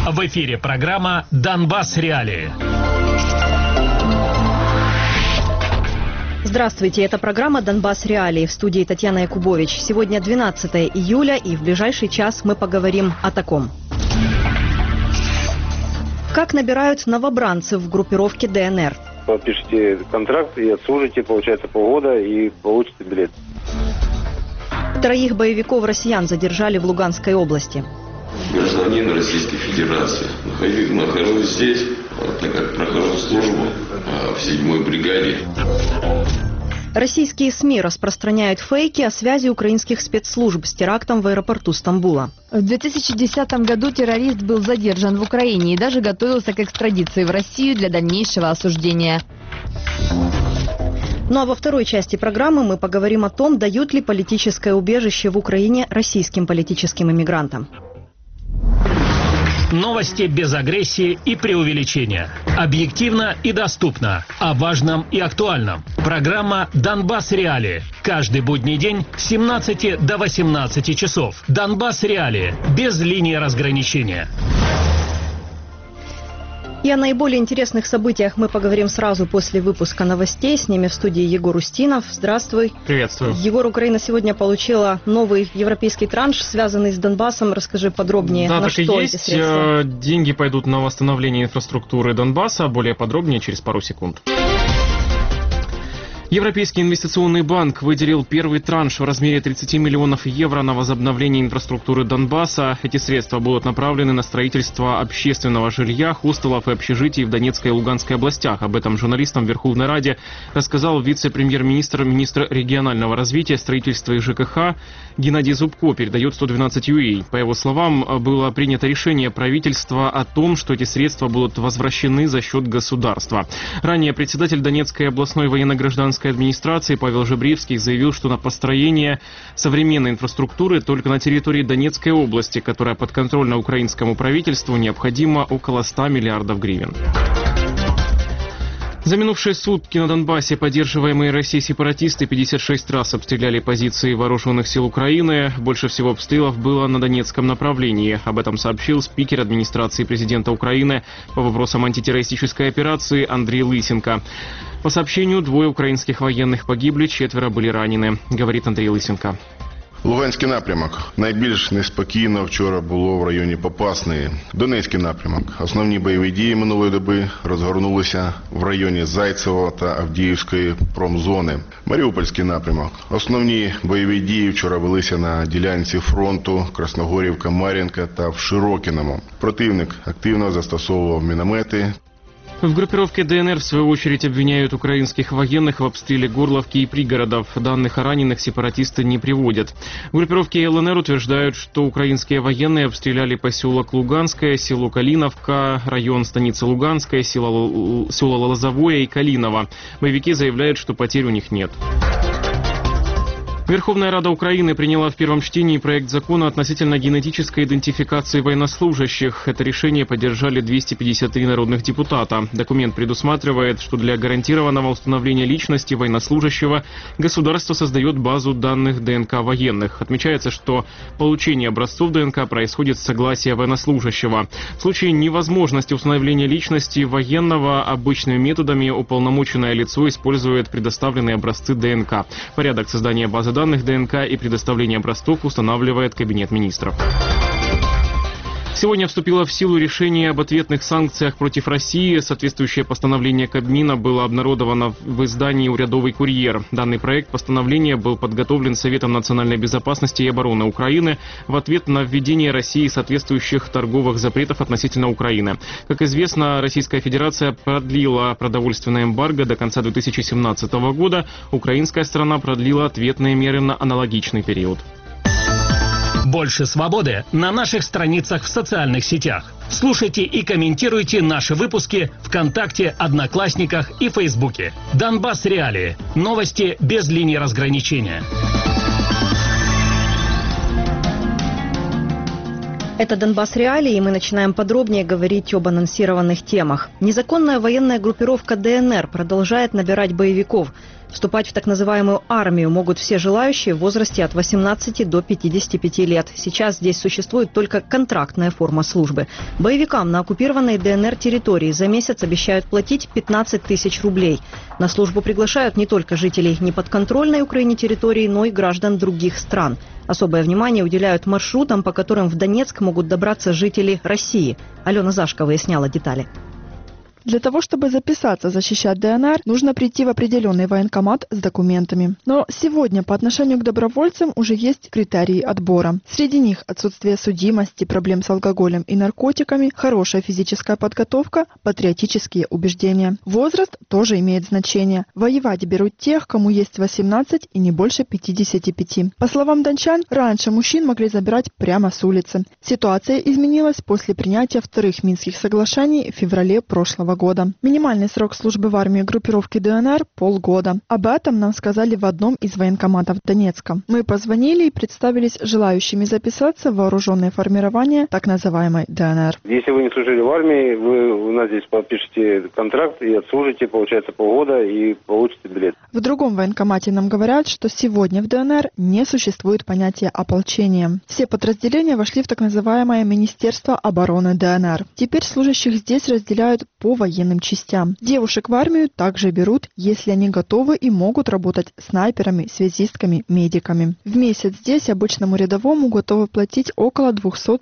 В эфире программа «Донбасс. Реалии». Здравствуйте, это программа «Донбасс. Реалии». В студии Татьяна Якубович. Сегодня 12 июля, и в ближайший час мы поговорим о таком. Как набирают новобранцев в группировке ДНР? Подпишите контракт и отслужите, получается, полгода и получите билет. 3 боевиков россиян задержали в Луганской области. Гражданин Российской Федерации. Нахожусь здесь, так как прохожу службу в 7-й бригаде. Российские СМИ распространяют фейки о связи украинских спецслужб с терактом в аэропорту Стамбула. В 2010 году террорист был задержан в Украине и даже готовился к экстрадиции в Россию для дальнейшего осуждения. Ну а во второй части программы мы поговорим о том, дают ли политическое убежище в Украине российским политическим иммигрантам. Новости без агрессии и преувеличения. Объективно и доступно. О важном и актуальном. Программа «Донбасс. Реалии». Каждый будний день с 17 до 18 часов. «Донбасс. Реалии». Без линии разграничения. И о наиболее интересных событиях мы поговорим сразу после выпуска новостей. С ними в студии Егор Устинов. Здравствуй. Приветствую. Егор, Украина сегодня получила новый европейский транш, связанный с Донбассом. Расскажи подробнее, да, на так что и эти есть. средства. Деньги пойдут на восстановление инфраструктуры Донбасса. Более подробнее через пару секунд. Европейский инвестиционный банк выделил первый транш в размере 30 миллионов евро на возобновление инфраструктуры Донбасса. Эти средства будут направлены на строительство общественного жилья, хостелов и общежитий в Донецкой и Луганской областях. Об этом журналистам в Верховной Раде рассказал вице-премьер-министр, министр регионального развития, строительства и ЖКХ Геннадий Зубко, передает 112 По его словам, было принято решение правительства о том, что эти средства будут возвращены за счет государства. Ранее председатель Донецкой областной военно-гражданской администрации Павел Жебривский заявил, что на построение современной инфраструктуры только на территории Донецкой области, которая подконтрольна украинскому правительству, необходимо около 100 миллиардов гривен. За минувшие сутки на Донбассе поддерживаемые Россией сепаратисты 56 раз обстреляли позиции вооруженных сил Украины. Больше всего обстрелов было на Донецком направлении. Об этом сообщил спикер администрации президента Украины по вопросам антитеррористической операции Андрей Лысенко. По сообщению, 2 украинских военных погибли, 4 были ранены, говорит Андрей Лысенко. Луганський напрямок. Найбільш неспокійно вчора було в районі Попасної. Донецький напрямок. Основні бойові дії минулої доби розгорнулися в районі Зайцево та Авдіївської промзони. Маріупольський напрямок. Основні бойові дії вчора велися на ділянці фронту Красногорівка, Мар'їнка та в Широкіному. Противник активно застосовував міномети. В группировке ДНР, в свою очередь, обвиняют украинских военных в обстреле Горловки и пригородов. Данных о раненых сепаратисты не приводят. В группировке ЛНР утверждают, что украинские военные обстреляли поселок Луганское, село Калиновка, район станицы Луганская, село Лозовое и Калиново. Боевики заявляют, что потерь у них нет. Верховная Рада Украины приняла в первом чтении проект закона относительно генетической идентификации военнослужащих. Это решение поддержали 253 народных депутата. Документ предусматривает, что для гарантированного установления личности военнослужащего государство создает базу данных ДНК военных. Отмечается, что получение образцов ДНК происходит с согласия военнослужащего. В случае невозможности установления личности военного обычными методами уполномоченное лицо использует предоставленные образцы ДНК. Порядок создания базы данных ДНК и предоставления образцов устанавливает Кабинет министров. Сегодня вступило в силу решение об ответных санкциях против России. Соответствующее постановление Кабмина было обнародовано в издании «Урядовый курьер». Данный проект постановления был подготовлен Советом национальной безопасности и обороны Украины в ответ на введение России соответствующих торговых запретов относительно Украины. Как известно, Российская Федерация продлила продовольственное эмбарго до конца 2017 года. Украинская сторона продлила ответные меры на аналогичный период. Больше свободы на наших страницах в социальных сетях. Слушайте и комментируйте наши выпуски ВКонтакте, Одноклассниках и Фейсбуке. Донбасс. Реалии. Новости без линии разграничения. Это «Донбасс. Реалии», и мы начинаем подробнее говорить об анонсированных темах. Незаконная военная группировка ДНР продолжает набирать боевиков. Вступать в так называемую армию могут все желающие в возрасте от 18 до 55 лет. Сейчас здесь существует только контрактная форма службы. Боевикам на оккупированной ДНР территории за месяц обещают платить 15 тысяч рублей. На службу приглашают не только жителей неподконтрольной Украине территории, но и граждан других стран. Особое внимание уделяют маршрутам, по которым в Донецк могут добраться жители России. Алена Зашко выясняла детали. Для того, чтобы записаться защищать ДНР, нужно прийти в определенный военкомат с документами. Но сегодня по отношению к добровольцам уже есть критерии отбора. Среди них отсутствие судимости, проблем с алкоголем и наркотиками, хорошая физическая подготовка, патриотические убеждения. Возраст тоже имеет значение. Воевать берут тех, кому есть 18 и не больше 55. По словам дончан, раньше мужчин могли забирать прямо с улицы. Ситуация изменилась после принятия вторых Минских соглашений в феврале прошлого года. Минимальный срок службы в армии группировки ДНР – полгода. Об этом нам сказали в одном из военкоматов Донецка. Мы позвонили и представились желающими записаться в вооруженное формирование так называемой ДНР. Если вы не служили в армии, вы у нас здесь подпишете контракт и отслужите, получается, полгода и получите билет. В другом военкомате нам говорят, что сегодня в ДНР не существует понятия ополчения. Все подразделения вошли в так называемое Министерство обороны ДНР. Теперь служащих здесь разделяют по военным частям. Девушек в армию также берут, если они готовы и могут работать снайперами, связистками, медиками. В месяц здесь обычному рядовому готовы платить около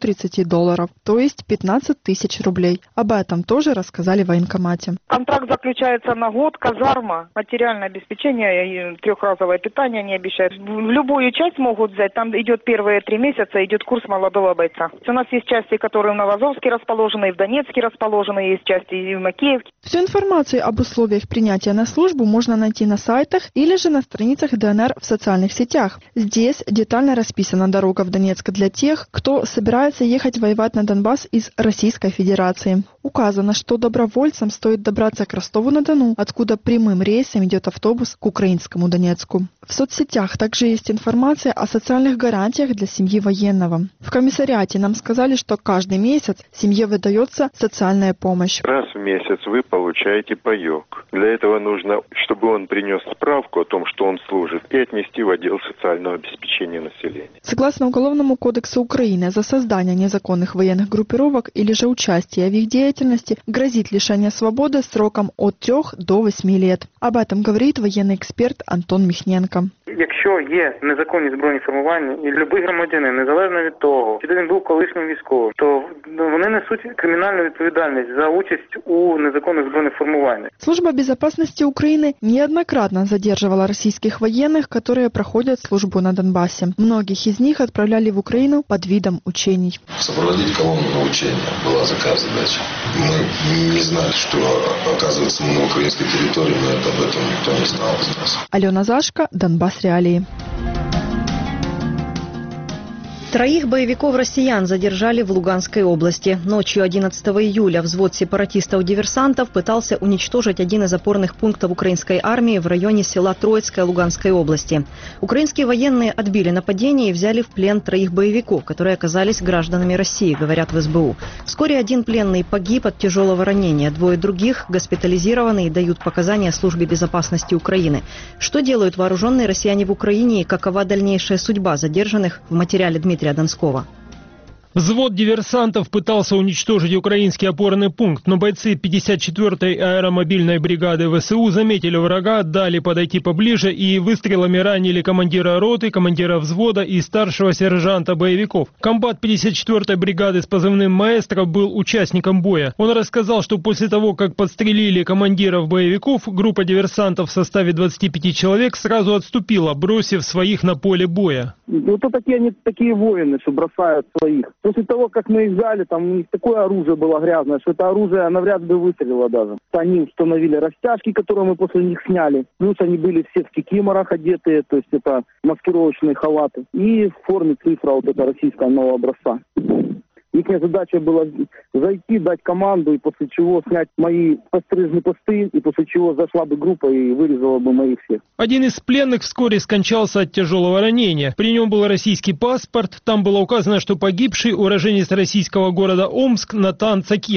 $230, то есть 15 тысяч рублей. Об этом тоже рассказали в военкомате. Контракт заключается на год, казарма, материальное обеспечение, трехразовое питание не обещают. В любую часть могут взять, там идет первые 3 месяца, идет курс молодого бойца. У нас есть части, которые в Новоазовске расположены, и в Донецке расположены, есть части и в Макеевке. Всю информацию об условиях принятия на службу можно найти на сайтах или же на страницах ДНР в социальных сетях. Здесь детально расписана дорога в Донецк для тех, кто собирается ехать воевать на Донбасс из Российской Федерации. Указано, что добровольцам стоит добраться к Ростову-на-Дону, откуда прямым рейсом идет автобус к украинскому Донецку. В соцсетях также есть информация о социальных гарантиях для семьи военного. В комиссариате нам сказали, что каждый месяц семье выдается социальная помощь. Раз в месяц вы получаете паёк. Для этого нужно, чтобы он принес справку о том, что он служит, и отнести в отдел социального обеспечения населения. Согласно Уголовному кодексу Украины, за создание незаконных военных группировок или же участие в их деятельности грозит лишение свободы сроком от 3 до 8 лет. Об этом говорит военный эксперт Антон Міхненко. Якщо є незаконні збройні формування, і будь-який громадянин, незалежно від того, чи він був колишнім військовим, то вони несуть кримінальну відповідальність за участь у незаконних збройних формуваннях. Служба безопасности Украины неоднократно задерживала российских военных, которые проходят службу на Донбассе. Многих из них отправляли в Украину под видом учений. Сопроводить колонну на учения была задача. Мы не знали, что, оказывается, мы на украинской территории, но об этом никто не знал из нас. Алена Зашко, Донбасс Реалии. Троих боевиков-россиян задержали в Луганской области. Ночью 11 июля взвод сепаратистов-диверсантов пытался уничтожить один из опорных пунктов украинской армии в районе села Троицкое Луганской области. Украинские военные отбили нападение и взяли в плен троих боевиков, которые оказались гражданами России, говорят в СБУ. Вскоре один пленный погиб от тяжелого ранения, 2 других госпитализированы и дают показания службе безопасности Украины. Что делают вооруженные россияне в Украине и какова дальнейшая судьба задержанных, в материале Дмитрия Донского. Взвод диверсантов пытался уничтожить украинский опорный пункт, но бойцы 54-й аэромобильной бригады ВСУ заметили врага, дали подойти поближе и выстрелами ранили командира роты, командира взвода и старшего сержанта боевиков. Комбат 54-й бригады с позывным «Маэстро» был участником боя. Он рассказал, что после того, как подстрелили командиров боевиков, группа диверсантов в составе 25 человек сразу отступила, бросив своих на поле боя. Вот они такие воины, что бросают своих. После того, как мы их взяли, там у них такое оружие было грязное, что это оружие навряд бы выстрелило даже. Они установили растяжки, которые мы после них сняли. Плюс они были все в кикиморах одетые, то есть это маскировочные халаты. И в форме цифра вот эта российская нового образца. Их задача была зайти, дать команду, и после чего снять мои пострижные посты, и после чего зашла бы группа и вырезала бы моих всех. Один из пленных вскоре скончался от тяжелого ранения. При нем был российский паспорт. Там было указано, что погибший уроженец российского города Омск Натан Цакиров.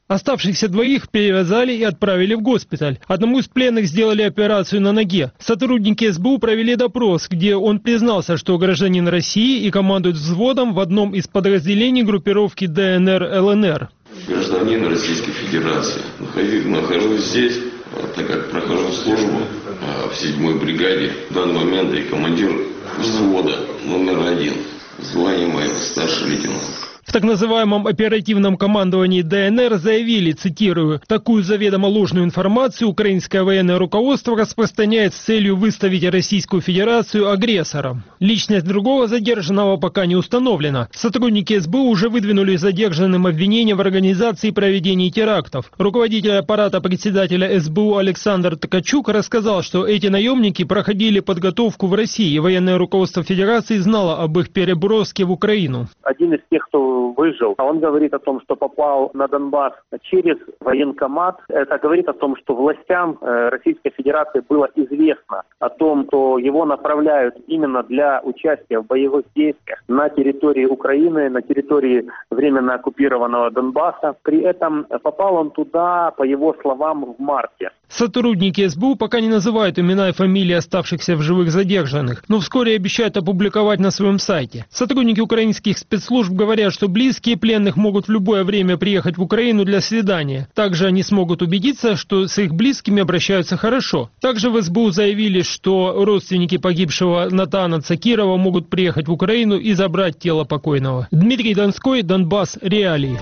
Оставшихся двоих перевязали и отправили в госпиталь. Одному из пленных сделали операцию на ноге. Сотрудники СБУ провели допрос, где он признался, что гражданин России и командует взводом в одном из подразделений группировки ДНР-ЛНР. Гражданин Российской Федерации. Нахожусь здесь, так как прохожу службу в 7-й бригаде. В данный момент я командир взвода номер 1. Звание мое старший лейтенант. В так называемом оперативном командовании ДНР заявили, цитирую, «Такую заведомо ложную информацию украинское военное руководство распространяет с целью выставить Российскую Федерацию агрессором». Личность другого задержанного пока не установлена. Сотрудники СБУ уже выдвинули задержанным обвинения в организации проведения терактов. Руководитель аппарата председателя СБУ Александр Ткачук рассказал, что эти наемники проходили подготовку в России, и военное руководство Федерации знало об их переброске в Украину. Один из тех, кто выжил, он говорит о том, что попал на Донбасс через военкомат. Это говорит о том, что властям Российской Федерации было известно о том, что его направляют именно для участия в боевых действиях на территории Украины, на территории временно оккупированного Донбасса. При этом попал он туда, по его словам, в марте. Сотрудники СБУ пока не называют имена и фамилии оставшихся в живых задержанных, но вскоре обещают опубликовать на своем сайте. Сотрудники украинских спецслужб говорят, что близкие пленных могут в любое время приехать в Украину для свидания. Также они смогут убедиться, что с их близкими обращаются хорошо. Также в СБУ заявили, что родственники погибшего Натана Цакирова могут приехать в Украину и забрать тело покойного. Дмитрий Донской, Донбасс, реалии.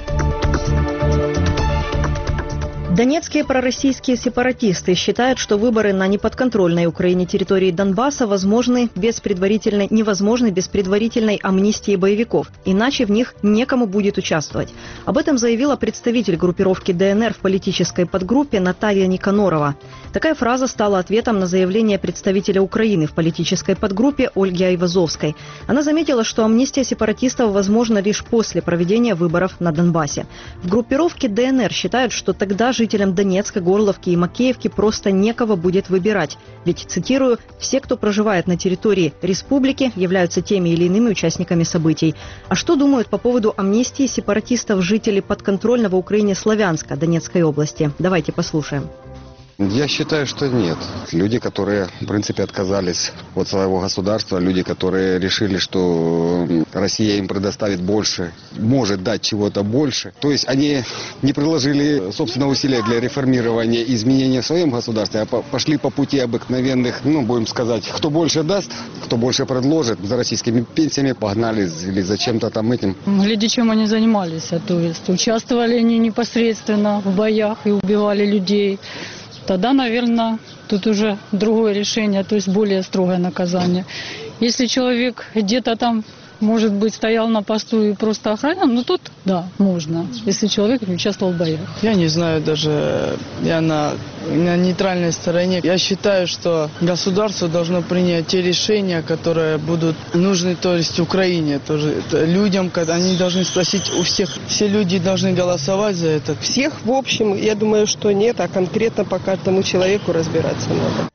Донецкие пророссийские сепаратисты считают, что выборы на неподконтрольной Украине территории Донбасса невозможны без предварительной амнистии боевиков, иначе в них некому будет участвовать. Об этом заявила представитель группировки ДНР в политической подгруппе Наталья Никанорова. Такая фраза стала ответом на заявление представителя Украины в политической подгруппе Ольги Айвазовской. Она заметила, что амнистия сепаратистов возможна лишь после проведения выборов на Донбассе. В группировке ДНР считают, что тогда жителям Донецка, Горловки и Макеевки просто некого будет выбирать. Ведь, цитирую, «все, кто проживает на территории республики, являются теми или иными участниками событий». А что думают по поводу амнистии сепаратистов жители подконтрольного Украине Славянска Донецкой области? Давайте послушаем. Я считаю, что нет. Люди, которые, в принципе, отказались от своего государства, люди, которые решили, что Россия им предоставит больше, может дать чего-то больше. То есть они не приложили собственного усилия для реформирования и изменения в своем государстве, а пошли по пути обыкновенных, будем сказать, кто больше даст, кто больше предложит, за российскими пенсиями погнали или за чем-то там этим. Гляди, чем они занимались, то есть участвовали они непосредственно в боях и убивали людей. Тогда, наверное, тут уже другое решение, то есть более строгое наказание. Если человек где-то там, может быть, стоял на посту и просто охранял, тут, да, можно, если человек не участвовал в боях. Я не знаю, даже я на нейтральной стороне. Я считаю, что государство должно принять те решения, которые будут нужны, то есть Украине тоже. Людям, когда они должны спросить у всех, все люди должны голосовать за это. Всех, в общем, я думаю, что нет, а конкретно по каждому человеку разбираться надо.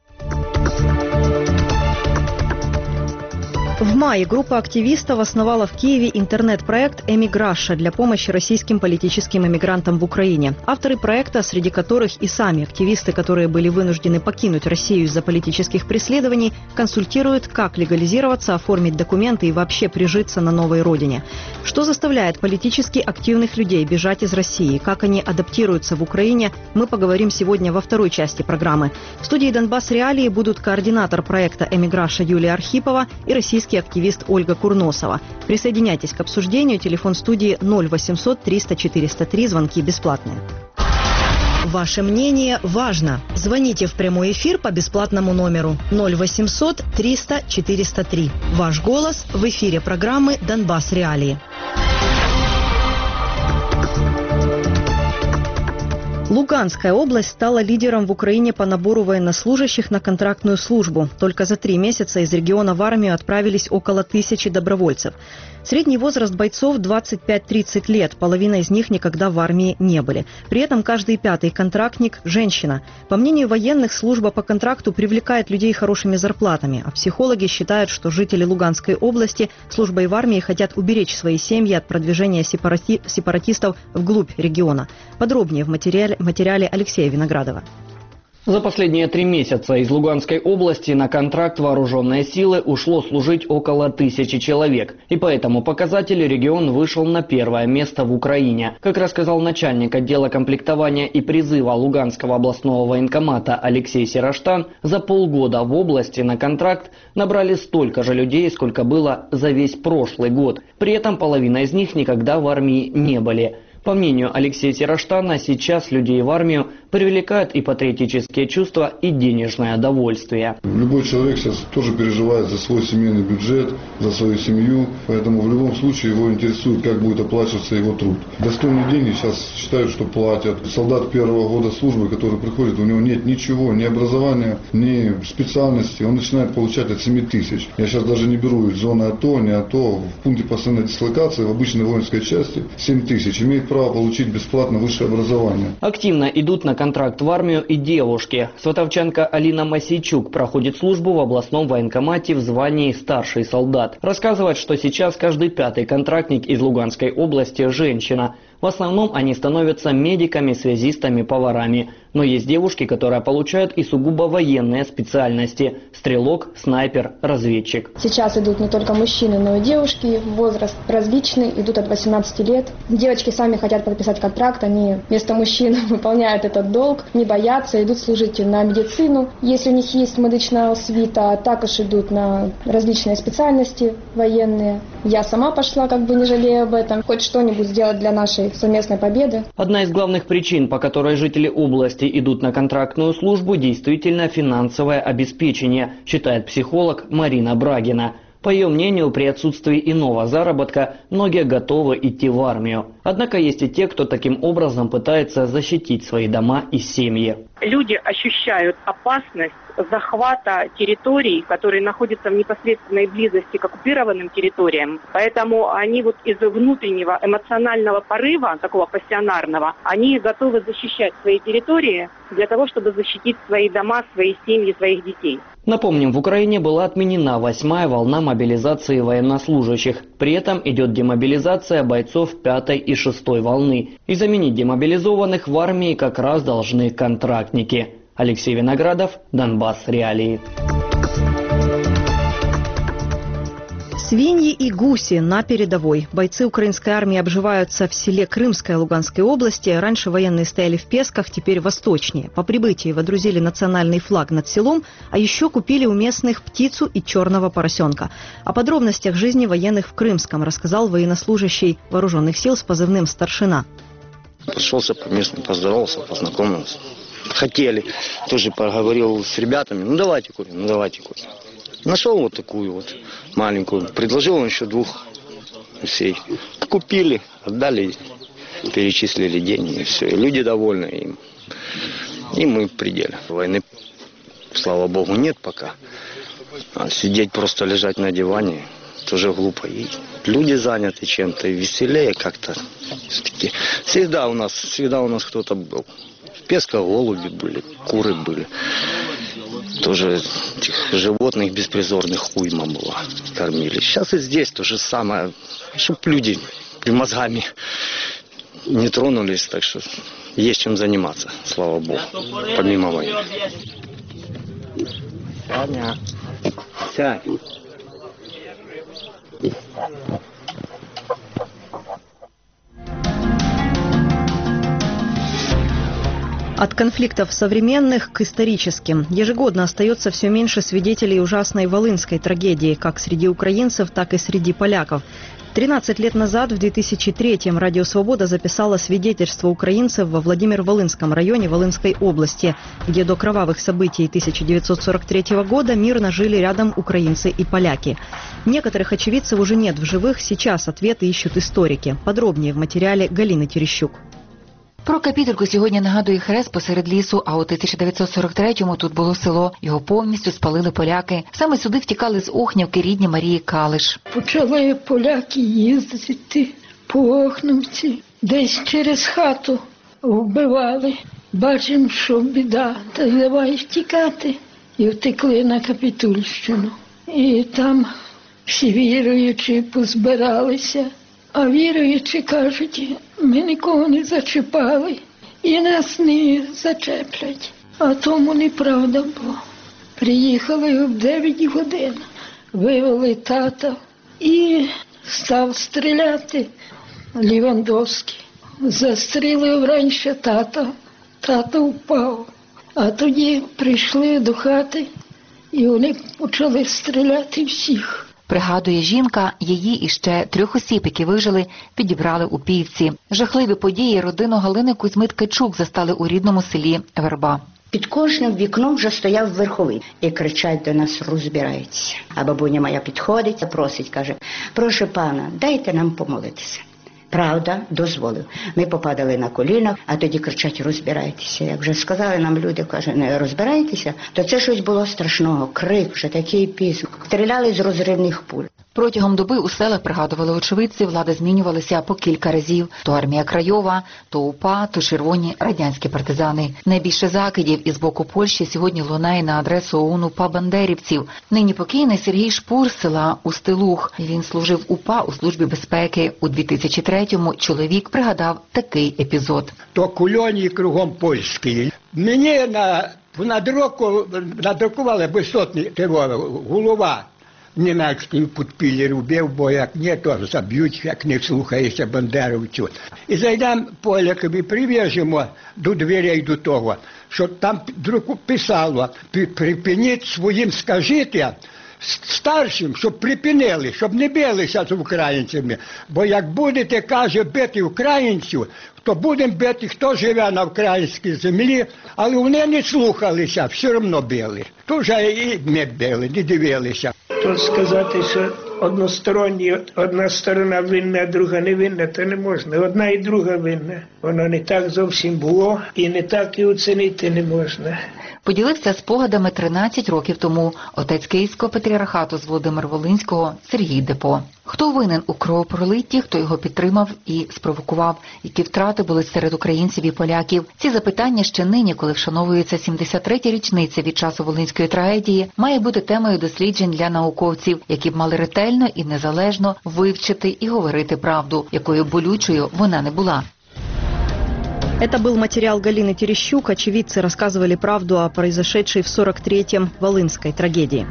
В мае группа активистов основала в Киеве интернет-проект «Эмиграша» для помощи российским политическим эмигрантам в Украине. Авторы проекта, среди которых и сами активисты, которые были вынуждены покинуть Россию из-за политических преследований, консультируют, как легализироваться, оформить документы и вообще прижиться на новой родине. Что заставляет политически активных людей бежать из России, как они адаптируются в Украине, мы поговорим сегодня во второй части программы. В студии «Донбасс Реалии» будут координатор проекта «Эмиграша» Юлия Архипова и российский активист Ольга Курносова. Присоединяйтесь к обсуждению. Телефон студии 0800 300 403. Звонки бесплатные. Ваше мнение важно. Звоните в прямой эфир по бесплатному номеру 0800 300 403. Ваш голос в эфире программы «Донбасс Реалии». Луганская область стала лидером в Украине по набору военнослужащих на контрактную службу. Только за 3 месяца из региона в армию отправились около 1000 добровольцев. Средний возраст бойцов 25-30 лет, половина из них никогда в армии не были. При этом каждый 5-й контрактник – женщина. По мнению военных, служба по контракту привлекает людей хорошими зарплатами, а психологи считают, что жители Луганской области службой в армии хотят уберечь свои семьи от продвижения сепаратистов вглубь региона. Подробнее в материале Алексея Виноградова. За последние 3 месяца из Луганской области на контракт вооруженные силы ушло служить около 1000 человек. И по этому показателю регион вышел на 1-е место в Украине. Как рассказал начальник отдела комплектования и призыва Луганского областного военкомата Алексей Сираштан, за полгода в области на контракт набрали столько же людей, сколько было за весь прошлый год. При этом половина из них никогда в армии не были. По мнению Алексея Сираштана, сейчас людей в армию привлекают и патриотические чувства, и денежное довольствие. Любой человек сейчас тоже переживает за свой семейный бюджет, за свою семью, поэтому в любом случае его интересует, как будет оплачиваться его труд. Достойные деньги сейчас считают, что платят. Солдат 1-го года службы, который приходит, у него нет ничего, ни образования, ни специальности, он начинает получать от 7000. Я сейчас даже не беру из зоны АТО, не АТО, в пункте постоянной дислокации, в обычной воинской части 7000. Имеет право получить бесплатно высшее образование. Активно идут на контракт в армию и девушки. Сватовчанка Алина Масейчук проходит службу в областном военкомате в звании старший солдат. Рассказывает, что сейчас каждый 5-й контрактник из Луганской области – женщина. В основном они становятся медиками, связистами, поварами. Но есть девушки, которые получают и сугубо военные специальности – стрелок, снайпер, разведчик. Сейчас идут не только мужчины, но и девушки. Возраст различный, идут от 18 лет. Девочки сами хотят подписать контракт, они вместо мужчин выполняют этот долг, не боятся, идут служить на медицину. Если у них есть медична освіта, також идут на различные специальности военные. Я сама пошла, не жалею об этом, хоть что-нибудь сделать для нашей совместной победы. Одна из главных причин, по которой жители области идут на контрактную службу, действительно финансовое обеспечение, считает психолог Марина Брагина. По ее мнению, при отсутствии иного заработка многие готовы идти в армию. Однако есть и те, кто таким образом пытается защитить свои дома и семьи. Люди ощущают опасность захвата территорий, которые находятся в непосредственной близости к оккупированным территориям. Поэтому они из внутреннего эмоционального порыва, такого пассионарного, они готовы защищать свои территории для того, чтобы защитить свои дома, свои семьи, своих детей. Напомним, в Украине была отменена 8-я волна мобилизации военнослужащих. При этом идет демобилизация бойцов 5-й и 6-й волны. И заменить демобилизованных в армии как раз должны контрактники. Алексей Виноградов, Донбасс Реалии. Свиньи и гуси на передовой. Бойцы украинской армии обживаются в селе Крымское Луганской области. Раньше военные стояли в Песках, теперь восточнее. По прибытии водрузили национальный флаг над селом, а еще купили у местных птицу и черного поросенка. О подробностях жизни военных в Крымском рассказал военнослужащий вооруженных сил с позывным «Старшина». Пошелся по местным, поздоровался, познакомился. Хотели, тоже поговорил с ребятами, давайте купим, давайте купим. Нашел такую маленькую, предложил он еще 2 гусей. Купили, отдали, перечислили деньги, и все. И люди довольны им. И мы в пределе. Войны, слава богу, нет пока. А сидеть, просто лежать на диване, тоже глупо. И люди заняты чем-то, и веселее как-то. Все-таки всегда у нас кто-то был. В Песках голуби были, куры были. Тоже этих животных беспризорных уйма была, кормили. Сейчас и здесь то же самое, чтобы люди мозгами не тронулись, так что есть чем заниматься, слава богу, помимо войны. Сядь. От конфликтов современных к историческим. Ежегодно остается все меньше свидетелей ужасной волынской трагедии, как среди украинцев, так и среди поляков. 13 лет назад, в 2003-м, Радио Свобода записала свидетельство украинцев во Владимир-Волынском районе Волынской области, где до кровавых событий 1943 года мирно жили рядом украинцы и поляки. Некоторых очевидцев уже нет в живых, сейчас ответы ищут историки. Подробнее в материале Галины Терещук. Про капітульку сьогодні нагадує хрест посеред лісу, а у 1943-му тут було село. Його повністю спалили поляки. Саме сюди втікали з Охнівки рідні Марії Калиш. Почали поляки їздити по Охнівці, десь через хату вбивали. Бачимо, що біда, та й давай втікати. І втекли на Капітульщину. І там всі віруючі позбиралися. А віруючі кажуть, ми нікого не зачіпали і нас не зачеплять. А тому неправда було. Приїхали в 9 годин, вивели тата і став стріляти Лівандовський. Застрілив раніше тата, тато впав. А тоді прийшли до хати і вони почали стріляти всіх. Пригадує жінка, її і ще 3 осіб, які вижили, підібрали у Півці. Жахливі події родину Галини Кузьми-Ткачук застали у рідному селі Верба. Під кожним вікном вже стояв верховий і кричать до нас: розбирайтеся. А бабуня моя підходить, просить, каже: прошу пана, дайте нам помолитися. Правда, дозволив. Ми попадали на коліна, а тоді кричать: розбирайтеся. Як вже сказали нам люди, каже, не розбирайтеся, то це щось було страшного. Крик, вже такий піск. Стріляли з розривних пуль. Протягом доби у селах, пригадували очевидці, влади змінювалися по кілька разів. То армія Крайова, то УПА, то червоні радянські партизани. Найбільше закидів із боку Польщі сьогодні лунає на адресу ОУН-УПА бандерівців. Нині покійний Сергій Шпур з села Устилух. Він служив УПА у службі безпеки. У 2003-му чоловік пригадав такий епізод. То кульоні кругом польські. Мені надрукували висотний терор, голова. Німецький підпіллі робив, бо як не, то заб'ють, як не слухаєшся бандерівців. І зайдемо полякові, прив'яжемо до дверей до того, що там писало: припиніть своїм, скажіть старшим, щоб припинили, щоб не билися з українцями. Бо як будете, каже, бити українців, то будемо бити, хто живе на українській землі, але вони не слухалися, все одно били. То вже і ми били, не дивилися. Тут сказати, що односторонні, одна сторона винна, а друга не винна, то не можна. Одна і друга винна. Воно не так зовсім було і не так і оцінити не можна. Поділився спогадами 13 років тому отець Київського патріархату з Володимир-Волинського Сергій Депо. Хто винен у кровопролитті, хто його підтримав і спровокував, які втрати були серед українців і поляків? Ці запитання ще нині, коли вшановується 73-я річниця від часу Волинської трагедії, має бути темою досліджень для науковців, які б мали ретельно і незалежно вивчити і говорити правду, якою болючою вона не була. Это был материал Галины Терещук. Очевидцы рассказывали правду о произошедшей в 43-м волынской трагедии.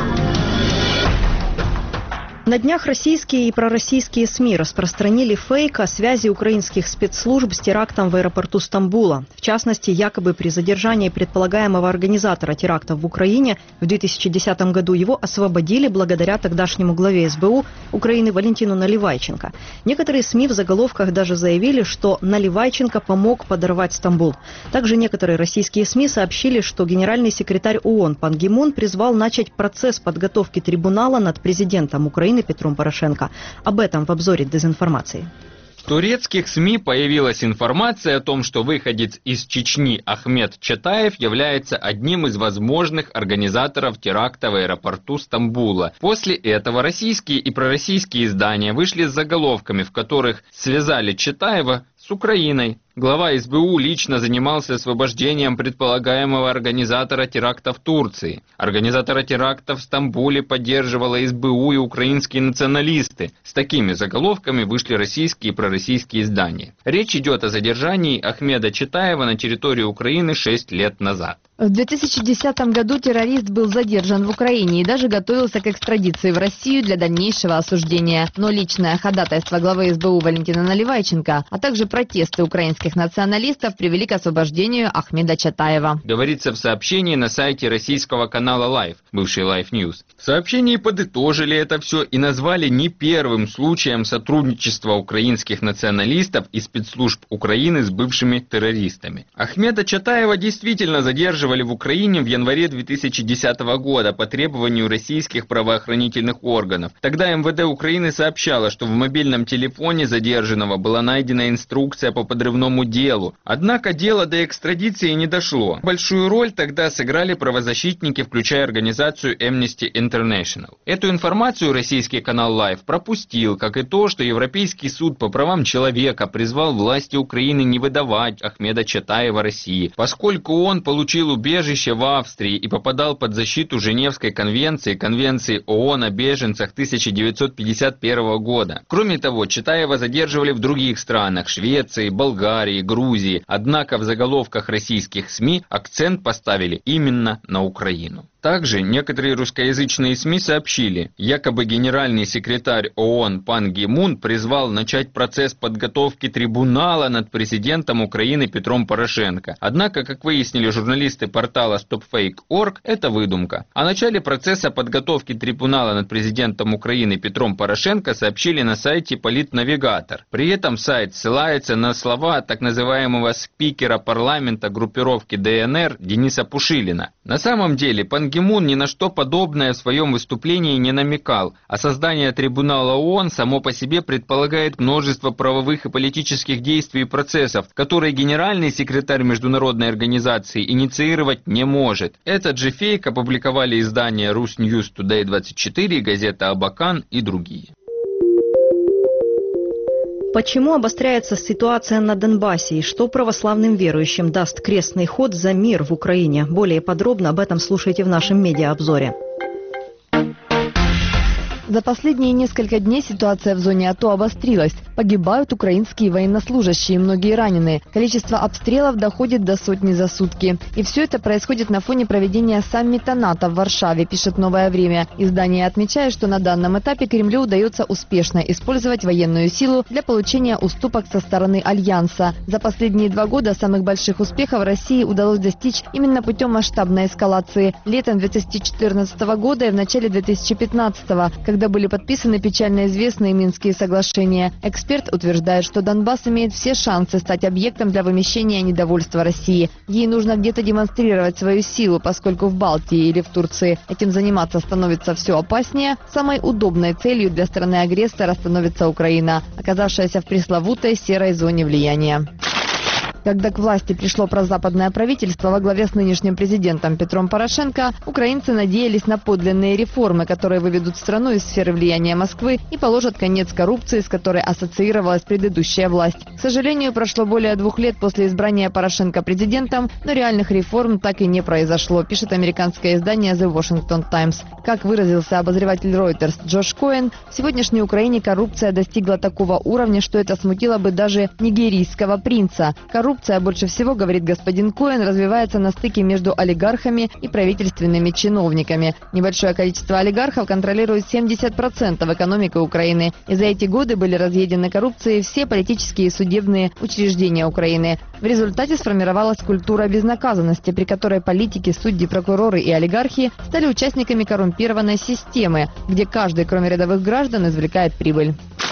На днях российские и пророссийские СМИ распространили фейк о связи украинских спецслужб с терактом в аэропорту Стамбула. В частности, якобы при задержании предполагаемого организатора теракта в Украине в 2010 году его освободили благодаря тогдашнему главе СБУ Украины Валентину Наливайченко. Некоторые СМИ в заголовках даже заявили, что Наливайченко помог подорвать Стамбул. Также некоторые российские СМИ сообщили, что генеральный секретарь ООН Пан Ги Мун призвал начать процесс подготовки трибунала над президентом Украины Петром Порошенко. Об этом в обзоре дезинформации. В турецких СМИ появилась информация о том, что выходец из Чечни Ахмед Чатаев является одним из возможных организаторов теракта в аэропорту Стамбула. После этого российские и пророссийские издания вышли с заголовками, в которых связали Чатаева с Украиной. Глава СБУ лично занимался освобождением предполагаемого организатора теракта в Турции. Организатора теракта в Стамбуле поддерживала СБУ и украинские националисты. С такими заголовками вышли российские и пророссийские издания. Речь идет о задержании Ахмеда Чатаева на территории Украины 6 лет назад. В 2010 году террорист был задержан в Украине и даже готовился к экстрадиции в Россию для дальнейшего осуждения. Но личное ходатайство главы СБУ Валентина Наливайченко, а также протесты украинских националистов привели к освобождению Ахмеда Чатаева. Говорится в сообщении на сайте российского канала Live, бывший Live News. В сообщении подытожили это все и назвали не первым случаем сотрудничества украинских националистов и спецслужб Украины с бывшими террористами. Ахмеда Чатаева действительно задерживали в Украине в январе 2010 года по требованию российских правоохранительных органов. Тогда МВД Украины сообщало, что в мобильном телефоне задержанного была найдена инструкция по подрывному уголовному делу. Однако дело до экстрадиции не дошло. Большую роль тогда сыграли правозащитники, включая организацию Amnesty International. Эту информацию российский канал Live пропустил, как и то, что Европейский суд по правам человека призвал власти Украины не выдавать Ахмеда Чатаева России, поскольку он получил убежище в Австрии и попадал под защиту Женевской конвенции, Конвенции ООН о беженцах 1951 года. Кроме того, Чатаева задерживали в других странах – Швеции, Болгарии, Грузии. Однако в заголовках российских СМИ акцент поставили именно на Украину. Также некоторые русскоязычные СМИ сообщили, якобы генеральный секретарь ООН Пан Ги Мун призвал начать процесс подготовки трибунала над президентом Украины Петром Порошенко. Однако, как выяснили журналисты портала StopFake.org, это выдумка. О начале процесса подготовки трибунала над президентом Украины Петром Порошенко сообщили на сайте Политнавигатор. При этом сайт ссылается на слова так называемого спикера парламента группировки ДНР Дениса Пушилина. На самом деле, Пан Ги Мун ни на что подобное в своем выступлении не намекал, а создание трибунала ООН само по себе предполагает множество правовых и политических действий и процессов, которые генеральный секретарь международной организации инициировать не может. Этот же фейк опубликовали издания Rusnews Today 24, газета Абакан и другие. Почему обостряется ситуация на Донбассе и что православным верующим даст крестный ход за мир в Украине? Более подробно об этом слушайте в нашем медиаобзоре. За последние несколько дней ситуация в зоне АТО обострилась. Погибают украинские военнослужащие, многие ранены. Количество обстрелов доходит до сотни за сутки. И все это происходит на фоне проведения саммита НАТО в Варшаве, пишет «Новое время». Издание отмечает, что на данном этапе Кремлю удается успешно использовать военную силу для получения уступок со стороны Альянса. За последние 2 года самых больших успехов России удалось достичь именно путем масштабной эскалации. Летом 2014 года и в начале 2015, когда были подписаны печально известные Минские соглашения. Эксперт утверждает, что Донбасс имеет все шансы стать объектом для вымещения недовольства России. Ей нужно где-то демонстрировать свою силу, поскольку в Балтии или в Турции этим заниматься становится все опаснее. Самой удобной целью для страны-агрессора становится Украина, оказавшаяся в пресловутой серой зоне влияния. Когда к власти пришло прозападное правительство во главе с нынешним президентом Петром Порошенко, украинцы надеялись на подлинные реформы, которые выведут страну из сферы влияния Москвы и положат конец коррупции, с которой ассоциировалась предыдущая власть. К сожалению, прошло более 2 лет после избрания Порошенко президентом, но реальных реформ так и не произошло, пишет американское издание The Washington Times. Как выразился обозреватель Reuters Джош Коэн, в сегодняшней Украине коррупция достигла такого уровня, что это смутило бы даже нигерийского принца. Коррупция, больше всего, говорит господин Коэн, развивается на стыке между олигархами и правительственными чиновниками. Небольшое количество олигархов контролирует 70% экономики Украины. И за эти годы были разъедены коррупцией все политические и судебные учреждения Украины. В результате сформировалась культура безнаказанности, при которой политики, судьи, прокуроры и олигархи стали участниками коррумпированной системы, где каждый, кроме рядовых граждан, извлекает прибыль.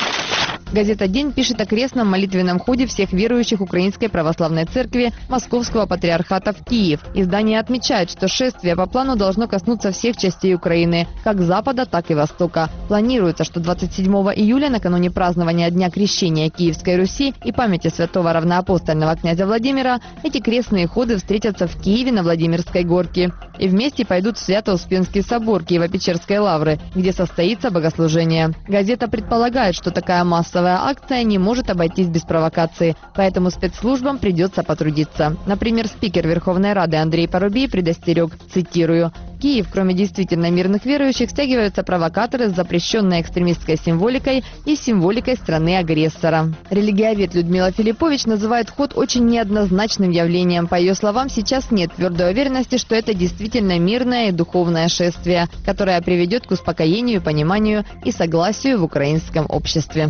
Газета «День» пишет о крестном молитвенном ходе всех верующих Украинской Православной Церкви Московского Патриархата в Киев. Издание отмечает, что шествие по плану должно коснуться всех частей Украины, как Запада, так и Востока. Планируется, что 27 июля, накануне празднования Дня Крещения Киевской Руси и памяти святого равноапостольного князя Владимира, эти крестные ходы встретятся в Киеве на Владимирской горке. И вместе пойдут в Свято-Успенский собор Киево-Печерской лавры, где состоится богослужение. Газета предполагает, что такая массовая акция не может обойтись без провокации, поэтому спецслужбам придется потрудиться. Например, спикер Верховной Рады Андрей Парубий предостерег, цитирую: «Киев, кроме действительно мирных верующих, стягиваются провокаторы с запрещенной экстремистской символикой и символикой страны-агрессора». Религиовед Людмила Филиппович называет ход очень неоднозначным явлением. По ее словам, сейчас нет твердой уверенности, что это действительно мирное и духовное шествие, которое приведет к успокоению, пониманию и согласию в украинском обществе.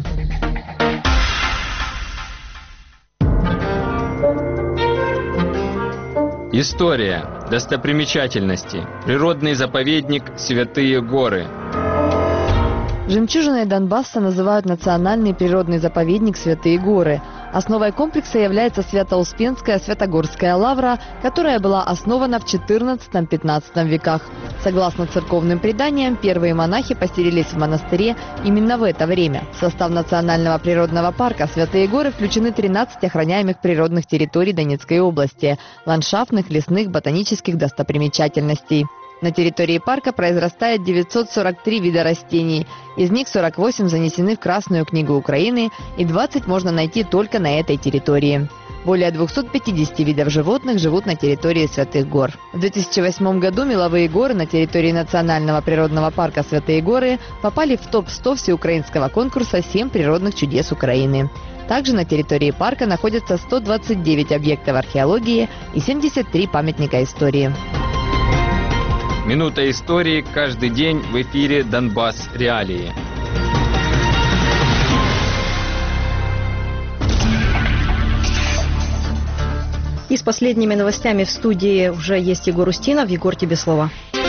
История. Достопримечательности. Природный заповедник Святые горы. Жемчужиной Донбасса называют национальный природный заповедник Святые горы. Основой комплекса является Свято-Успенская Святогорская лавра, которая была основана в XIV-XV веках. Согласно церковным преданиям, первые монахи поселились в монастыре именно в это время. В состав Национального природного парка Святые Горы включены 13 охраняемых природных территорий Донецкой области, ландшафтных, лесных, ботанических достопримечательностей. На территории парка произрастает 943 вида растений. Из них 48 занесены в Красную книгу Украины и 20 можно найти только на этой территории. Более 250 видов животных живут на территории Святых Гор. В 2008 году меловые горы на территории Национального природного парка Святые Горы попали в топ-100 всеукраинского конкурса «7 природных чудес Украины». Также на территории парка находятся 129 объектов археологии и 73 памятника истории. Минута истории каждый день в эфире «Донбасс. Реалии». И с последними новостями в студии уже есть Егор Устинов. Егор, тебе слово.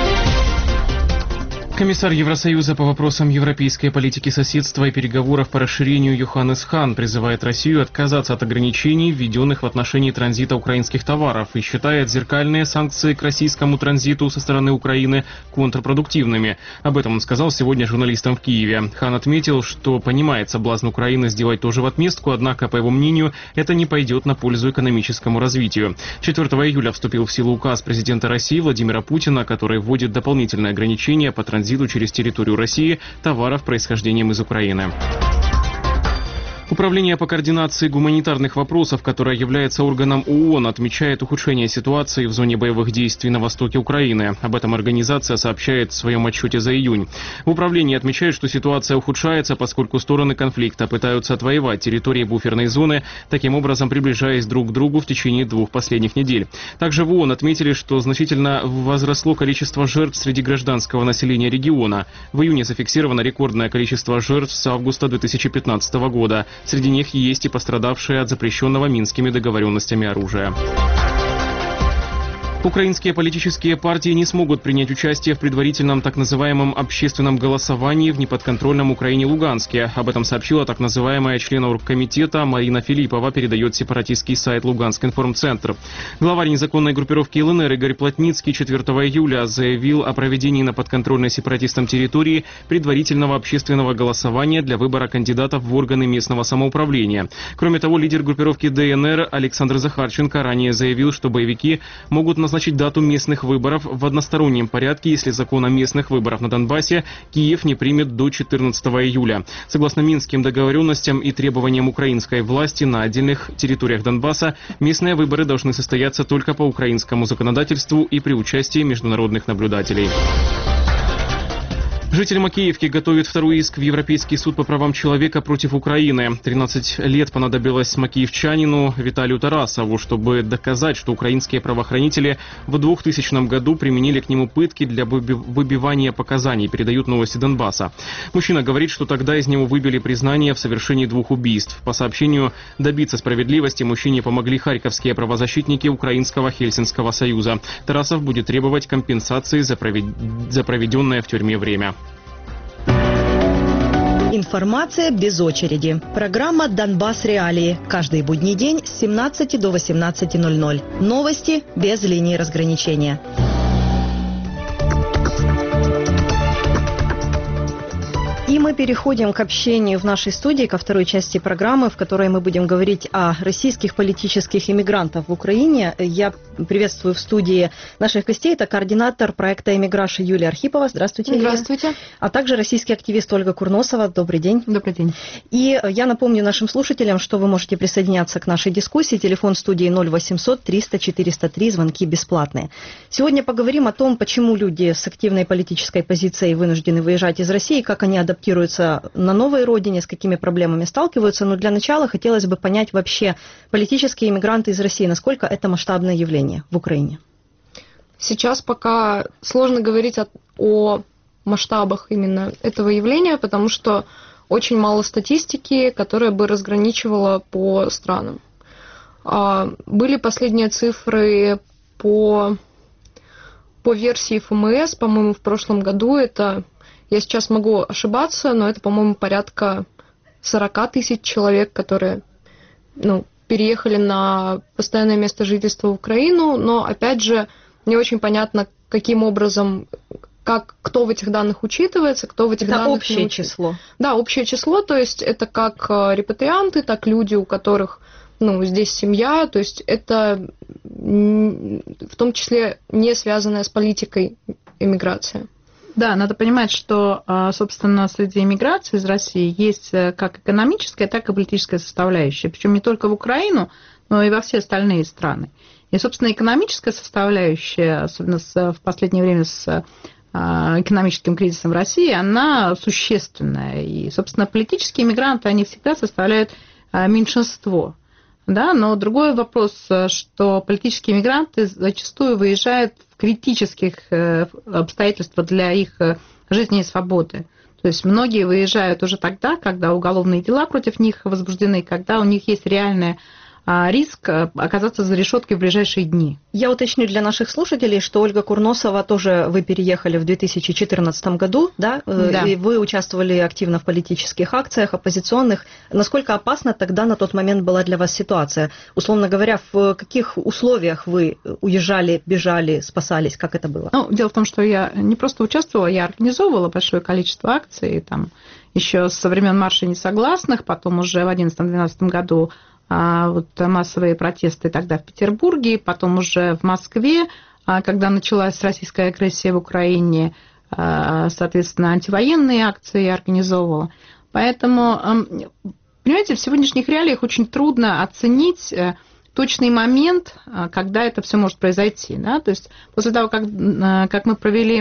Комиссар Евросоюза по вопросам европейской политики соседства и переговоров по расширению Йоханнес Хан призывает Россию отказаться от ограничений, введенных в отношении транзита украинских товаров, и считает зеркальные санкции к российскому транзиту со стороны Украины контрпродуктивными. Об этом он сказал сегодня журналистам в Киеве. Хан отметил, что понимает соблазн Украины сделать тоже в отместку, однако, по его мнению, это не пойдет на пользу экономическому развитию. 4 июля вступил в силу указ президента России Владимира Путина, который вводит дополнительные ограничения по транзиту через территорию России товаров, происхождением из Украины. Управление по координации гуманитарных вопросов, которое является органом ООН, отмечает ухудшение ситуации в зоне боевых действий на востоке Украины. Об этом организация сообщает в своем отчете за июнь. В управлении отмечают, что ситуация ухудшается, поскольку стороны конфликта пытаются отвоевать территории буферной зоны, таким образом приближаясь друг к другу в течение 2 последних недель. Также в ООН отметили, что значительно возросло количество жертв среди гражданского населения региона. В июне зафиксировано рекордное количество жертв с августа 2015 года. Среди них есть и пострадавшие от запрещенного Минскими договоренностями оружия. Украинские политические партии не смогут принять участие в предварительном так называемом общественном голосовании в неподконтрольном Украине Луганске. Об этом сообщила так называемая член оргкомитета Марина Филиппова, передает сепаратистский сайт Луганск информцентр. Главарь незаконной группировки ЛНР Игорь Плотницкий 4 июля заявил о проведении на подконтрольной сепаратистам территории предварительного общественного голосования для выбора кандидатов в органы местного самоуправления. Кроме того, лидер группировки ДНР Александр Захарченко ранее заявил, что боевики могут назначить дату местных выборов в одностороннем порядке, если закон о местных выборах на Донбассе Киев не примет до 14 июля. Согласно Минским договоренностям и требованиям украинской власти, на отдельных территориях Донбасса местные выборы должны состояться только по украинскому законодательству и при участии международных наблюдателей. Житель Макеевки готовит второй иск в Европейский суд по правам человека против Украины. 13 лет понадобилось макеевчанину Виталию Тарасову, чтобы доказать, что украинские правоохранители в 2000 году применили к нему пытки для выбивания показаний, передают новости Донбасса. Мужчина говорит, что тогда из него выбили признание в совершении 2 убийств. По сообщению, добиться справедливости мужчине помогли харьковские правозащитники Украинского Хельсинского союза. Тарасов будет требовать компенсации за проведенное в тюрьме время. Информация без очереди. Программа «Донбасс. Реалии». Каждый будний день с 17 до 18:00. Новости без линии разграничения. И мы переходим к общению в нашей студии, ко второй части программы, в которой мы будем говорить о российских политических иммигрантах в Украине. Я приветствую в студии наших гостей. Это координатор проекта «Эмиграши» Юлия Архипова. Здравствуйте, Юлия. Здравствуйте. А также российский активист Ольга Курносова. Добрый день. Добрый день. И я напомню нашим слушателям, что вы можете присоединяться к нашей дискуссии. Телефон студии 0800 300 403. Звонки бесплатные. Сегодня поговорим о том, почему люди с активной политической позицией вынуждены выезжать из России, как они адаптируются на новой родине, с какими проблемами сталкиваются. Но для начала хотелось бы понять вообще политические иммигранты из России, насколько это масштабное явление в Украине. Сейчас пока сложно говорить о масштабах именно этого явления, потому что очень мало статистики, которая бы разграничивала по странам. Были последние цифры по версии ФМС, по-моему, в прошлом году. Это, я сейчас могу ошибаться, но это, по-моему, порядка 40 тысяч человек, которые переехали на постоянное место жительства в Украину, но, опять же, не очень понятно, каким образом, кто в этих данных учитывается, кто в этих данных не учитывается. Это общее число. Да, общее число, то есть это как репатрианты, так люди, у которых здесь семья, то есть это в том числе не связанная с политикой эмиграция. Да, надо понимать, что, собственно, среди эмиграции из России есть как экономическая, так и политическая составляющая. Причем не только в Украину, но и во все остальные страны. И, собственно, экономическая составляющая, особенно в последнее время с экономическим кризисом в России, она существенная. И, собственно, политические мигранты, они всегда составляют меньшинство. Да, но другой вопрос, что политические мигранты зачастую выезжают в критических обстоятельствах для их жизни и свободы. То есть многие выезжают уже тогда, когда уголовные дела против них возбуждены, когда у них есть реальная риск оказаться за решеткой в ближайшие дни. Я уточню для наших слушателей, что Ольга Курносова тоже вы переехали в 2014 году, да? И вы участвовали активно в политических акциях, оппозиционных. Насколько опасна тогда на тот момент была для вас ситуация? Условно говоря, в каких условиях вы уезжали, бежали, спасались? Как это было? Дело в том, что я не просто участвовала, я организовывала большое количество акций, там, еще со времен марша несогласных, потом уже в 2011-2012 году массовые протесты тогда в Петербурге, потом уже в Москве, когда началась российская агрессия в Украине, соответственно, антивоенные акции я организовывала. Поэтому, понимаете, в сегодняшних реалиях очень трудно оценить точный момент, когда это все может произойти. Да? То есть после того, как мы провели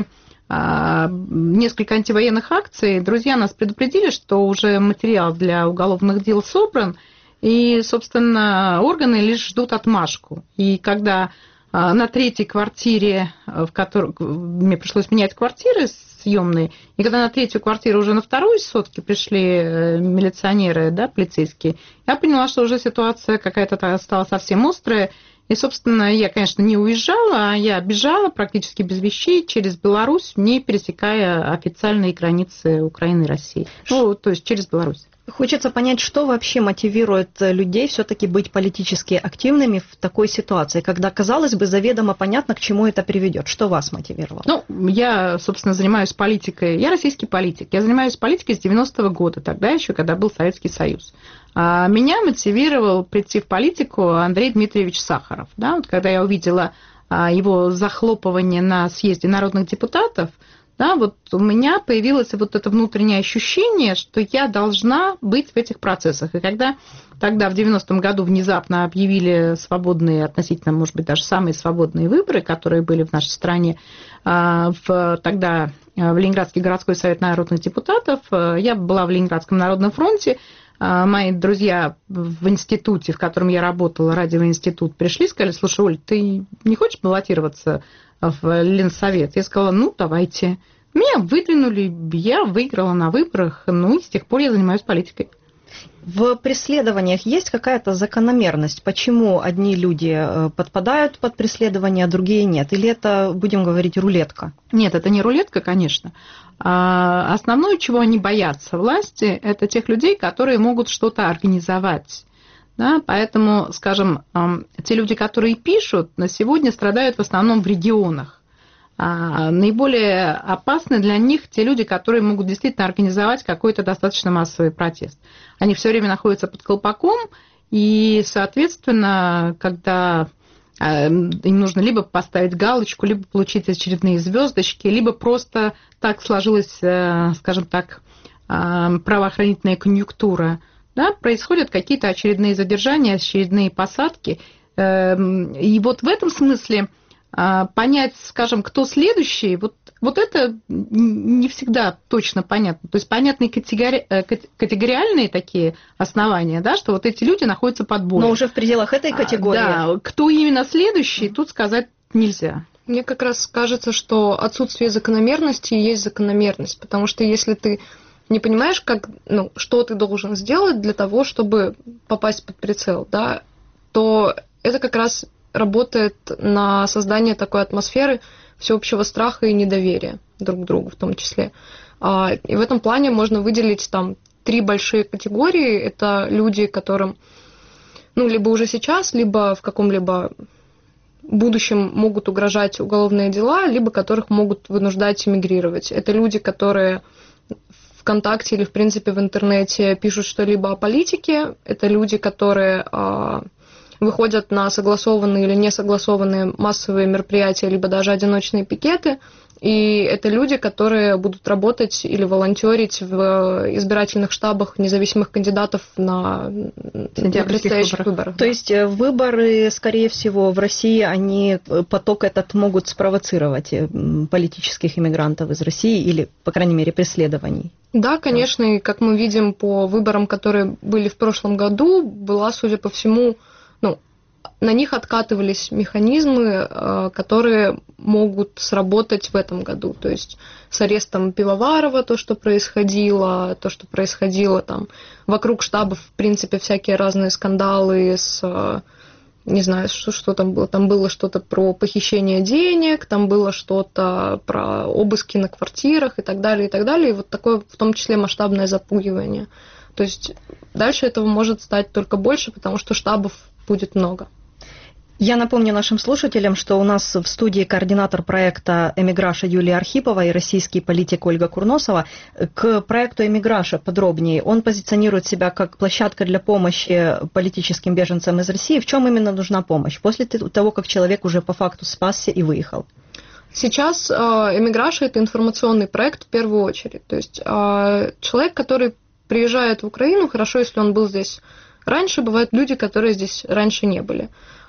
несколько антивоенных акций, друзья нас предупредили, что уже материал для уголовных дел собран, и, собственно, органы лишь ждут отмашку. И когда на третьей квартире, в которой мне пришлось менять квартиры съемные, и когда на третью квартиру уже на второй сотке пришли милиционеры, да, полицейские, я поняла, что уже ситуация какая-то стала совсем острая. И, собственно, я, конечно, не уезжала, а я бежала практически без вещей через Беларусь, не пересекая официальные границы Украины и России. То есть через Беларусь. Хочется понять, что вообще мотивирует людей все-таки быть политически активными в такой ситуации, когда, казалось бы, заведомо понятно, к чему это приведет. Что вас мотивировало? Я, собственно, занимаюсь политикой. Я российский политик. Я занимаюсь политикой с 90-го года, тогда еще, когда был Советский Союз. Меня мотивировал прийти в политику Андрей Дмитриевич Сахаров. Да? Вот когда я увидела его захлопывание на съезде народных депутатов, да, вот у меня появилось вот это внутреннее ощущение, что я должна быть в этих процессах. И когда тогда в 90-м году внезапно объявили свободные, относительно, может быть, даже самые свободные выборы, которые были в нашей стране, тогда в Ленинградский городской совет народных депутатов, я была в Ленинградском народном фронте, мои друзья в институте, в котором я работала, радиоинститут, пришли и сказали: слушай, Оль, ты не хочешь баллотироваться в Ленсовет? Я сказала: давайте. Меня выдвинули, я выиграла на выборах, и с тех пор я занимаюсь политикой. В преследованиях есть какая-то закономерность? Почему одни люди подпадают под преследование, а другие нет? Или это, будем говорить, рулетка? Нет, это не рулетка, конечно. Основное, чего они боятся власти, это тех людей, которые могут что-то организовать. Да? Поэтому, скажем, те люди, которые пишут, на сегодня страдают в основном в регионах. Наиболее опасны для них те люди, которые могут действительно организовать какой-то достаточно массовый протест. Они все время находятся под колпаком, и, соответственно, когда им нужно либо поставить галочку, либо получить очередные звездочки, либо просто так сложилась, скажем так, правоохранительная конъюнктура, да, происходят какие-то очередные задержания, очередные посадки. И вот в этом смысле понять, скажем, кто следующий, вот это не всегда точно понятно. То есть понятны категориальные такие основания, да, что вот эти люди находятся под боем. Но уже в пределах этой категории. Да, кто именно следующий, тут сказать нельзя. Мне как раз кажется, что отсутствие закономерности есть закономерность, потому что если ты не понимаешь, что ты должен сделать для того, чтобы попасть под прицел, да, то это как раз работает на создание такой атмосферы всеобщего страха и недоверия друг к другу в том числе. И в этом плане можно выделить там 3 большие категории. Это люди, которым либо уже сейчас, либо в каком-либо будущем могут угрожать уголовные дела, либо которых могут вынуждать эмигрировать. Это люди, которые ВКонтакте или, в принципе, в интернете пишут что-либо о политике. Это люди, которые выходят на согласованные или несогласованные массовые мероприятия, либо даже одиночные пикеты. И это люди, которые будут работать или волонтерить в избирательных штабах независимых кандидатов на предстоящих выборах. То есть выборы, скорее всего, в России, поток этот могут спровоцировать политических иммигрантов из России или, по крайней мере, преследований? Да, конечно, и как мы видим по выборам, которые были в прошлом году, была, судя по всему, на них откатывались механизмы, которые могут сработать в этом году. То есть с арестом Пивоварова, то, что происходило там вокруг штабов, в принципе, всякие разные скандалы не знаю, что там было. Там было что-то про похищение денег, там было что-то про обыски на квартирах и так далее, и так далее. И вот такое, в том числе, масштабное запугивание. То есть дальше этого может стать только больше, потому что штабов будет много. Я напомню нашим слушателям, что у нас в студии координатор проекта «Эмиграша» Юлия Архипова и российский политик Ольга Курносова. К проекту «Эмиграша» подробнее. Он позиционирует себя как площадка для помощи политическим беженцам из России. В чем именно нужна помощь? После того, как человек уже по факту спасся и выехал. Сейчас «Эмиграша» – это информационный проект в первую очередь. То есть человек, который приезжает в Украину, хорошо, если он был здесь раньше, бывают люди, которые здесь раньше не были.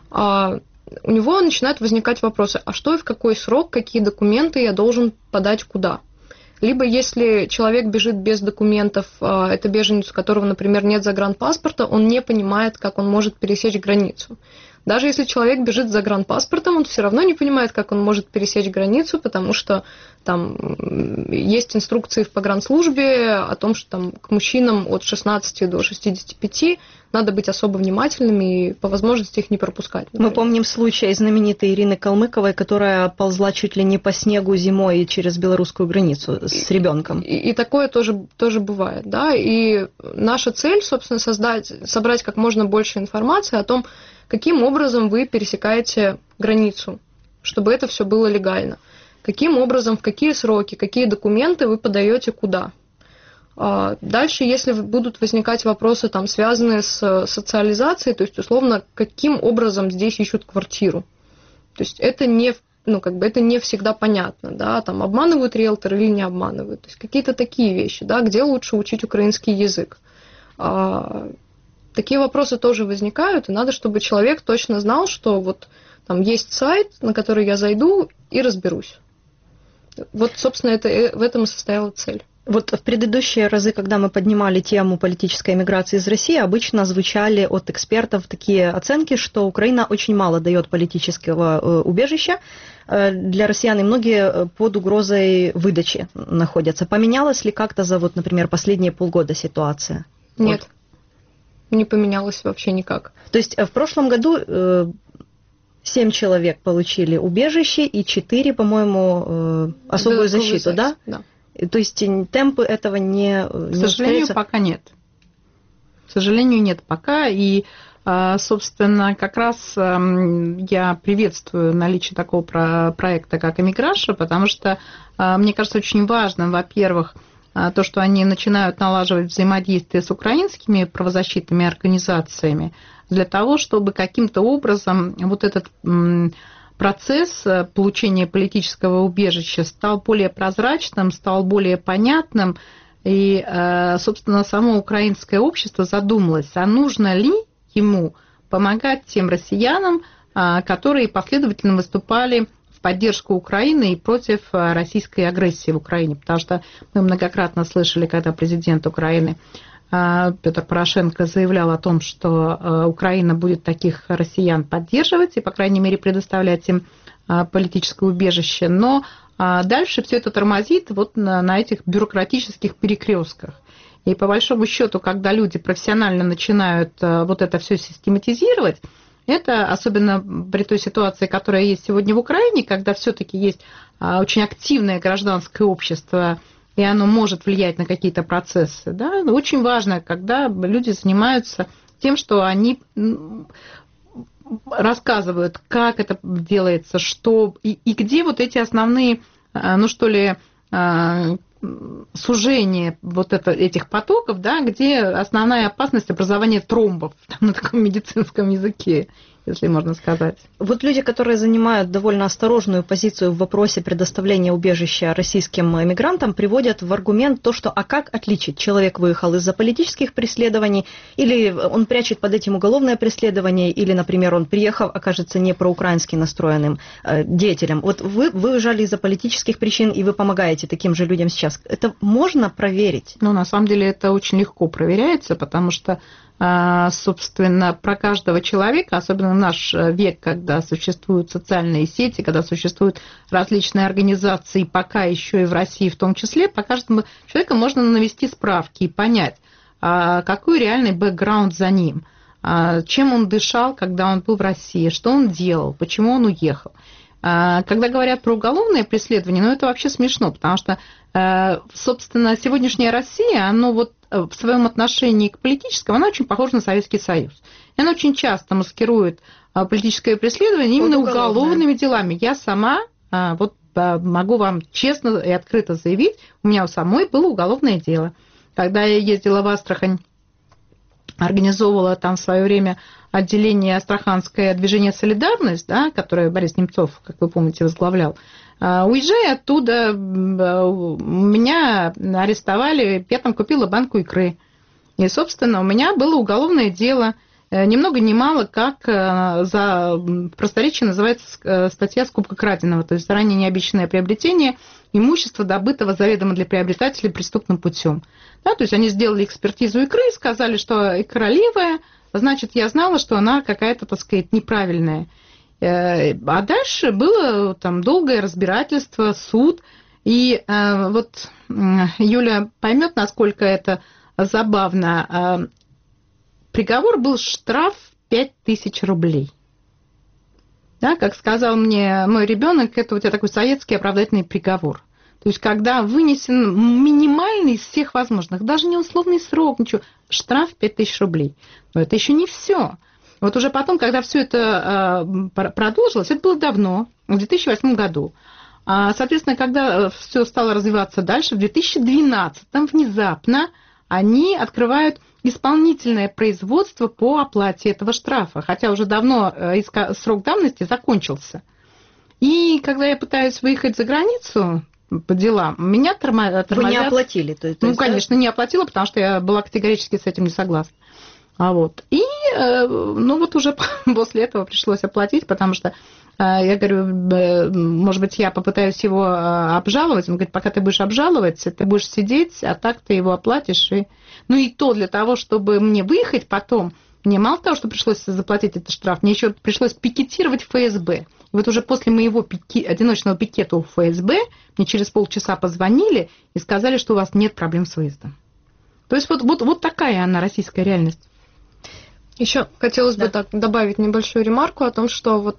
У него начинают возникать вопросы, а что и в какой срок, какие документы я должен подать куда? Либо если человек бежит без документов, это беженец, у которого, например, нет загранпаспорта, он не понимает, как он может пересечь границу. Даже если человек бежит с загранпаспортом, он все равно не понимает, как он может пересечь границу, потому что там есть инструкции в погранслужбе о том, что там к мужчинам от 16 до 65 надо быть особо внимательными и по возможности их не пропускать. Например. Мы помним случай знаменитой Ирины Калмыковой, которая ползла чуть ли не по снегу зимой через белорусскую границу с ребенком. И такое тоже бывает, да. И наша цель, собственно, собрать как можно больше информации о том, каким образом вы пересекаете границу, чтобы это все было легально. Каким образом, в какие сроки, какие документы вы подаете куда. Дальше, если будут возникать вопросы, там, связанные с социализацией, то есть, условно, каким образом здесь ищут квартиру. То есть это не всегда понятно, да, там, обманывают риэлторы или не обманывают. То есть какие-то такие вещи, да, где лучше учить украинский язык. Такие вопросы тоже возникают, и надо, чтобы человек точно знал, что вот там есть сайт, на который я зайду и разберусь. Вот, собственно, в этом и состояла цель. Вот в предыдущие разы, когда мы поднимали тему политической эмиграции из России, обычно звучали от экспертов такие оценки, что Украина очень мало дает политического убежища для россиян, и многие под угрозой выдачи находятся. Поменялась ли как-то за, вот, например, последние полгода ситуация? Нет. Не поменялось вообще никак. То есть в прошлом году 7 человек получили убежище и 4, по-моему, особую защиту, да? Да. То есть темпы этого не К сожалению, пока нет. К сожалению, нет пока. И, собственно, как раз я приветствую наличие такого проекта, как «Эмиграша», потому что, мне кажется, очень важно, во-первых, то, что они начинают налаживать взаимодействие с украинскими правозащитными организациями для того, чтобы каким-то образом вот этот процесс получения политического убежища стал более прозрачным, стал более понятным, и, собственно, само украинское общество задумалось, а нужно ли ему помогать тем россиянам, которые последовательно выступали в поддержку Украины и против российской агрессии в Украине, потому что мы многократно слышали, когда президент Украины Петр Порошенко заявлял о том, что Украина будет таких россиян поддерживать и, по крайней мере, предоставлять им политическое убежище, но дальше все это тормозит вот на этих бюрократических перекрестках. И по большому счету, когда люди профессионально начинают вот это все систематизировать, это особенно при той ситуации, которая есть сегодня в Украине, когда все-таки есть очень активное гражданское общество, и оно может влиять на какие-то процессы. Да? Очень важно, когда люди занимаются тем, что они рассказывают, как это делается, что и где вот эти основные, ну что ли, сужение вот этих потоков, да, где основная опасность образования тромбов на таком медицинском языке, если можно сказать. Вот люди, которые занимают довольно осторожную позицию в вопросе предоставления убежища российским эмигрантам, приводят в аргумент то, что как отличить? Человек выехал из-за политических преследований, или он прячет под этим уголовное преследование, или, например, он приехал, окажется не проукраински настроенным деятелем. Вот вы уезжали из-за политических причин, и вы помогаете таким же людям сейчас. Это можно проверить? Ну, на самом деле, это очень легко проверяется, потому что собственно, про каждого человека, особенно в наш век, когда существуют социальные сети, когда существуют различные организации, пока еще и в России в том числе, по каждому человеку можно навести справки и понять, какой реальный бэкграунд за ним, чем он дышал, когда он был в России, что он делал, почему он уехал. Когда говорят про уголовное преследование, ну, это вообще смешно, потому что, собственно, сегодняшняя Россия, оно вот в своем отношении к политическому, она очень похожа на Советский Союз. И она очень часто маскирует политическое преследование именно уголовными делами. Я сама вот могу вам честно и открыто заявить, у меня у самой было уголовное дело. Когда я ездила в Астрахань, организовывала там в свое время отделение Астраханское движение «Солидарность», да, которое Борис Немцов, как вы помните, возглавлял. Уезжая оттуда, меня арестовали, я там купила банку икры. И, собственно, у меня было уголовное дело, ни много ни мало, как в просторечии называется статья «Скупка краденого», то есть заранее необещанное приобретение имущества, добытого заведомо для приобретателей преступным путем. Да, то есть они сделали экспертизу икры, сказали, что икра левая, значит, я знала, что она какая-то, так сказать, неправильная. А дальше было там долгое разбирательство, суд. И вот Юля поймет, насколько это забавно. Приговор был штраф 5000 рублей. Да, как сказал мне мой ребенок, это у тебя такой советский оправдательный приговор. То есть, когда вынесен минимальный из всех возможных, даже не условный срок, ничего, штраф 5000 рублей. Но это еще не все. Вот уже потом, когда все это продолжилось, это было давно, в 2008 году. Соответственно, когда все стало развиваться дальше, в 2012-м внезапно они открывают исполнительное производство по оплате этого штрафа, хотя уже давно срок давности закончился. И когда я пытаюсь выехать за границу по делам, меня тормозят. Вы не оплатили? Ну, конечно, не оплатила, потому что я была категорически с этим не согласна. Вот. И, ну, вот уже после этого пришлось оплатить, потому что я говорю, может быть, я попытаюсь его обжаловать. Он говорит, пока ты будешь обжаловать, ты будешь сидеть, а так ты его оплатишь. И... Ну, и то для того, чтобы мне выехать потом, мне мало того, что пришлось заплатить этот штраф, мне еще пришлось пикетировать ФСБ. И вот уже после моего одиночного пикета у ФСБ мне через полчаса позвонили и сказали, что у вас нет проблем с выездом. То есть вот такая она, российская реальность. Еще хотелось бы так добавить небольшую ремарку о том, что вот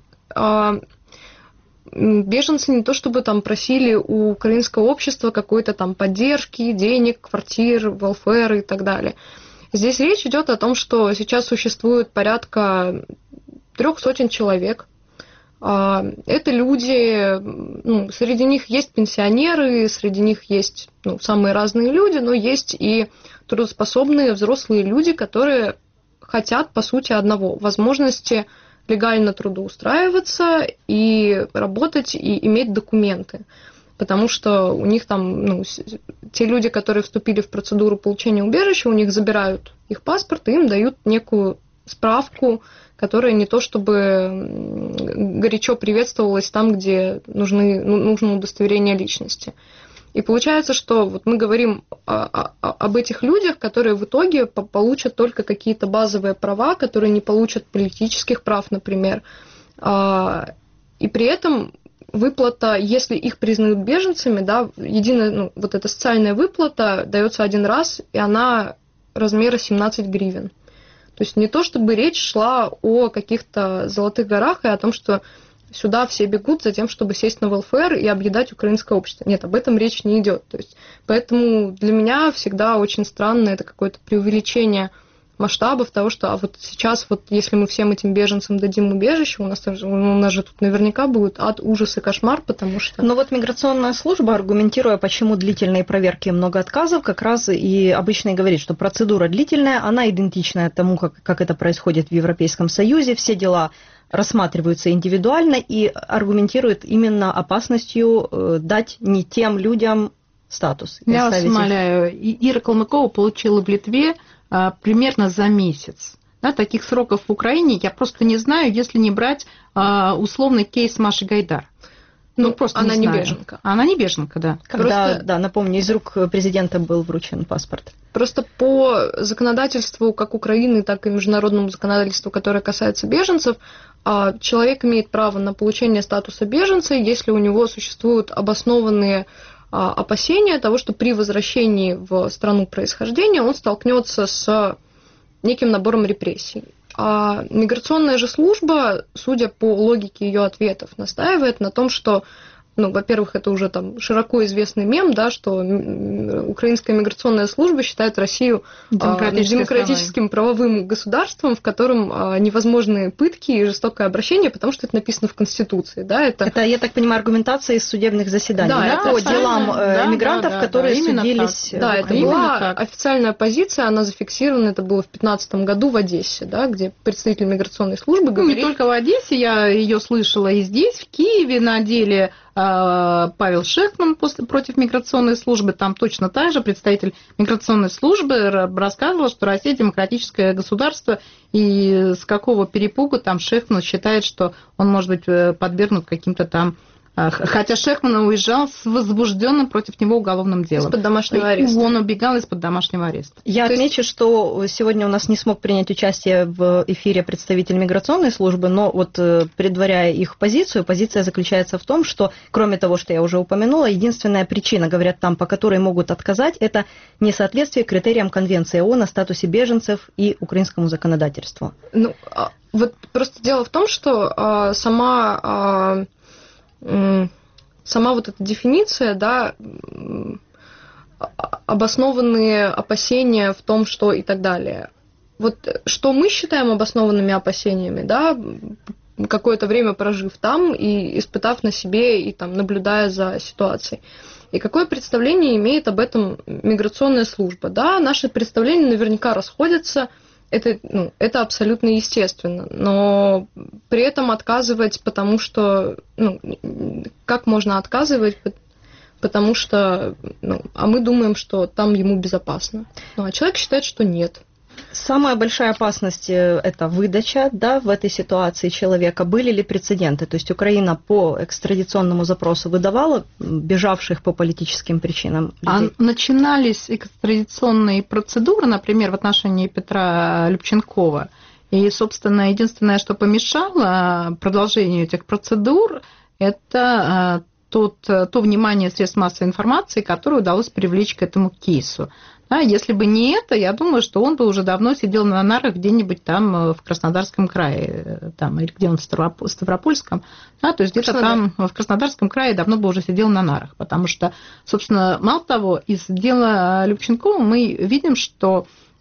беженцы не то чтобы там просили у украинского общества какой-то там поддержки, денег, квартир, welfare и так далее. Здесь речь идет о том, что сейчас существует порядка 300 человек. Это люди, ну, среди них есть пенсионеры, среди них есть самые разные люди, но есть и трудоспособные взрослые люди, которые хотят, по сути, одного – возможности легально трудоустраиваться и работать, и иметь документы. Потому что у них там, те люди, которые вступили в процедуру получения убежища, у них забирают их паспорт и им дают некую справку, которая не то чтобы горячо приветствовалась там, где нужно удостоверение личности. И получается, что вот мы говорим об этих людях, которые в итоге получат только какие-то базовые права, которые не получат политических прав, например. И при этом выплата, если их признают беженцами, да, единая, вот эта социальная выплата дается один раз, и она размера 17 гривен. То есть не то, чтобы речь шла о каких-то золотых горах и о том, что сюда все бегут за тем, чтобы сесть на welfare и объедать украинское общество. Нет, об этом речь не идет. То есть, поэтому для меня всегда очень странно это какое-то преувеличение масштабов того, что а вот сейчас, вот если мы всем этим беженцам дадим убежище, у нас же тут наверняка будет ад, ужас и кошмар, потому что... Но вот миграционная служба, аргументируя, почему длительные проверки и много отказов, как раз и обычно и говорит, что процедура длительная, она идентичная тому, как это происходит в Европейском Союзе, все дела рассматриваются индивидуально и аргументирует именно опасностью дать не тем людям статус. Я вас умоляю, Ира Калмыкова получила в Литве примерно за месяц. Да, таких сроков в Украине я просто не знаю, если не брать условный кейс Маши Гайдар. Ну, просто она не беженка. Она не беженка, да. Когда, просто... да, напомню, из рук президента был вручен паспорт. Просто по законодательству как Украины, так и международному законодательству, которое касается беженцев, человек имеет право на получение статуса беженца, если у него существуют обоснованные опасения того, что при возвращении в страну происхождения он столкнется с неким набором репрессий. А миграционная же служба, судя по логике ее ответов, настаивает на том, что, ну, во-первых, это уже там широко известный мем, да, что украинская миграционная служба считает Россию демократическим правовым государством, в котором невозможны пытки и жестокое обращение, потому что это написано в Конституции. Да, это, я так понимаю, аргументация из судебных заседаний, да, по делам мигрантов, которые судились. Да, это была официальная позиция, она зафиксирована, это было в 2015 году в Одессе, да, где представитель миграционной службы говорит... Ну, не только в Одессе, я ее слышала и здесь, в Киеве, на деле Павел Шехман против миграционной службы, там точно так же представитель миграционной службы рассказывал, что Россия демократическое государство, и с какого перепугу там Шехман считает, что он может быть подвергнут каким-то там... Хотя Шехман уезжал с возбужденным против него уголовным делом. Из-под домашнего ареста. Он убегал из-под домашнего ареста. Я отмечу, что сегодня у нас не смог принять участие в эфире представитель миграционной службы, но вот предваряя их позицию, позиция заключается в том, что, кроме того, что я уже упомянула, единственная причина, говорят там, по которой могут отказать, это несоответствие критериям Конвенции ООН о статусе беженцев и украинскому законодательству. Ну, вот просто дело в том, что сама вот эта дефиниция, да, обоснованные опасения в том, что и так далее. Вот что мы считаем обоснованными опасениями, да, какое-то время прожив там и испытав на себе и там наблюдая за ситуацией. И какое представление имеет об этом миграционная служба? Да, наши представления наверняка расходятся. Это абсолютно естественно, но при этом отказывать, потому что, как можно отказывать, потому что, а мы думаем, что там ему безопасно, а человек считает, что нет. Самая большая опасность – это выдача, да, в этой ситуации человека. Были ли прецеденты? То есть Украина по экстрадиционному запросу выдавала бежавших по политическим причинам людей? Начинались экстрадиционные процедуры, например, в отношении Петра Любченкова. И, собственно, единственное, что помешало продолжению этих процедур, это то внимание средств массовой информации, которое удалось привлечь к этому кейсу. Да, если бы не это, я думаю, что он бы уже давно сидел на нарах где-нибудь там в Краснодарском крае, там, или где он, в Ставропольском, да, то есть где-то там в Краснодарском крае давно бы уже сидел на нарах, потому что, собственно, мало того, из дела Любченкова мы видим, что,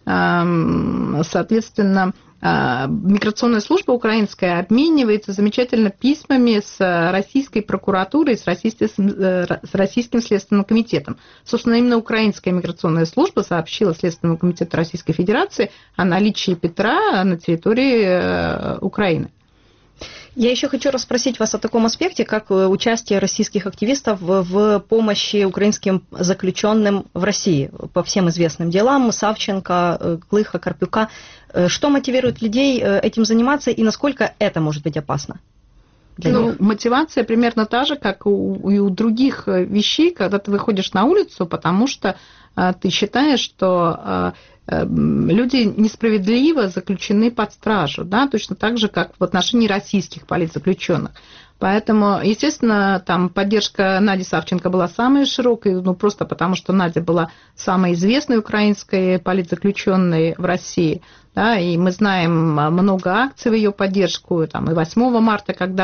соответственно, миграционная служба украинская обменивается замечательно письмами с российской прокуратурой, с российским следственным комитетом. Собственно, именно украинская миграционная служба сообщила Следственному комитету Российской Федерации о наличии Петра на территории Украины. Я еще хочу расспросить вас о таком аспекте, как участие российских активистов в помощи украинским заключенным в России по всем известным делам Савченко, Клыха, Карпюка. Что мотивирует людей этим заниматься и насколько это может быть опасно? Мотивация примерно та же, как и у других вещей, когда ты выходишь на улицу, потому что ты считаешь, что люди несправедливо заключены под стражу, да, точно так же, как в отношении российских политзаключенных. Поэтому, естественно, там поддержка Нади Савченко была самой широкой, просто потому что Надя была самой известной украинской политзаключенной в России, да, и мы знаем много акций в ее поддержку, там, и 8 марта, когда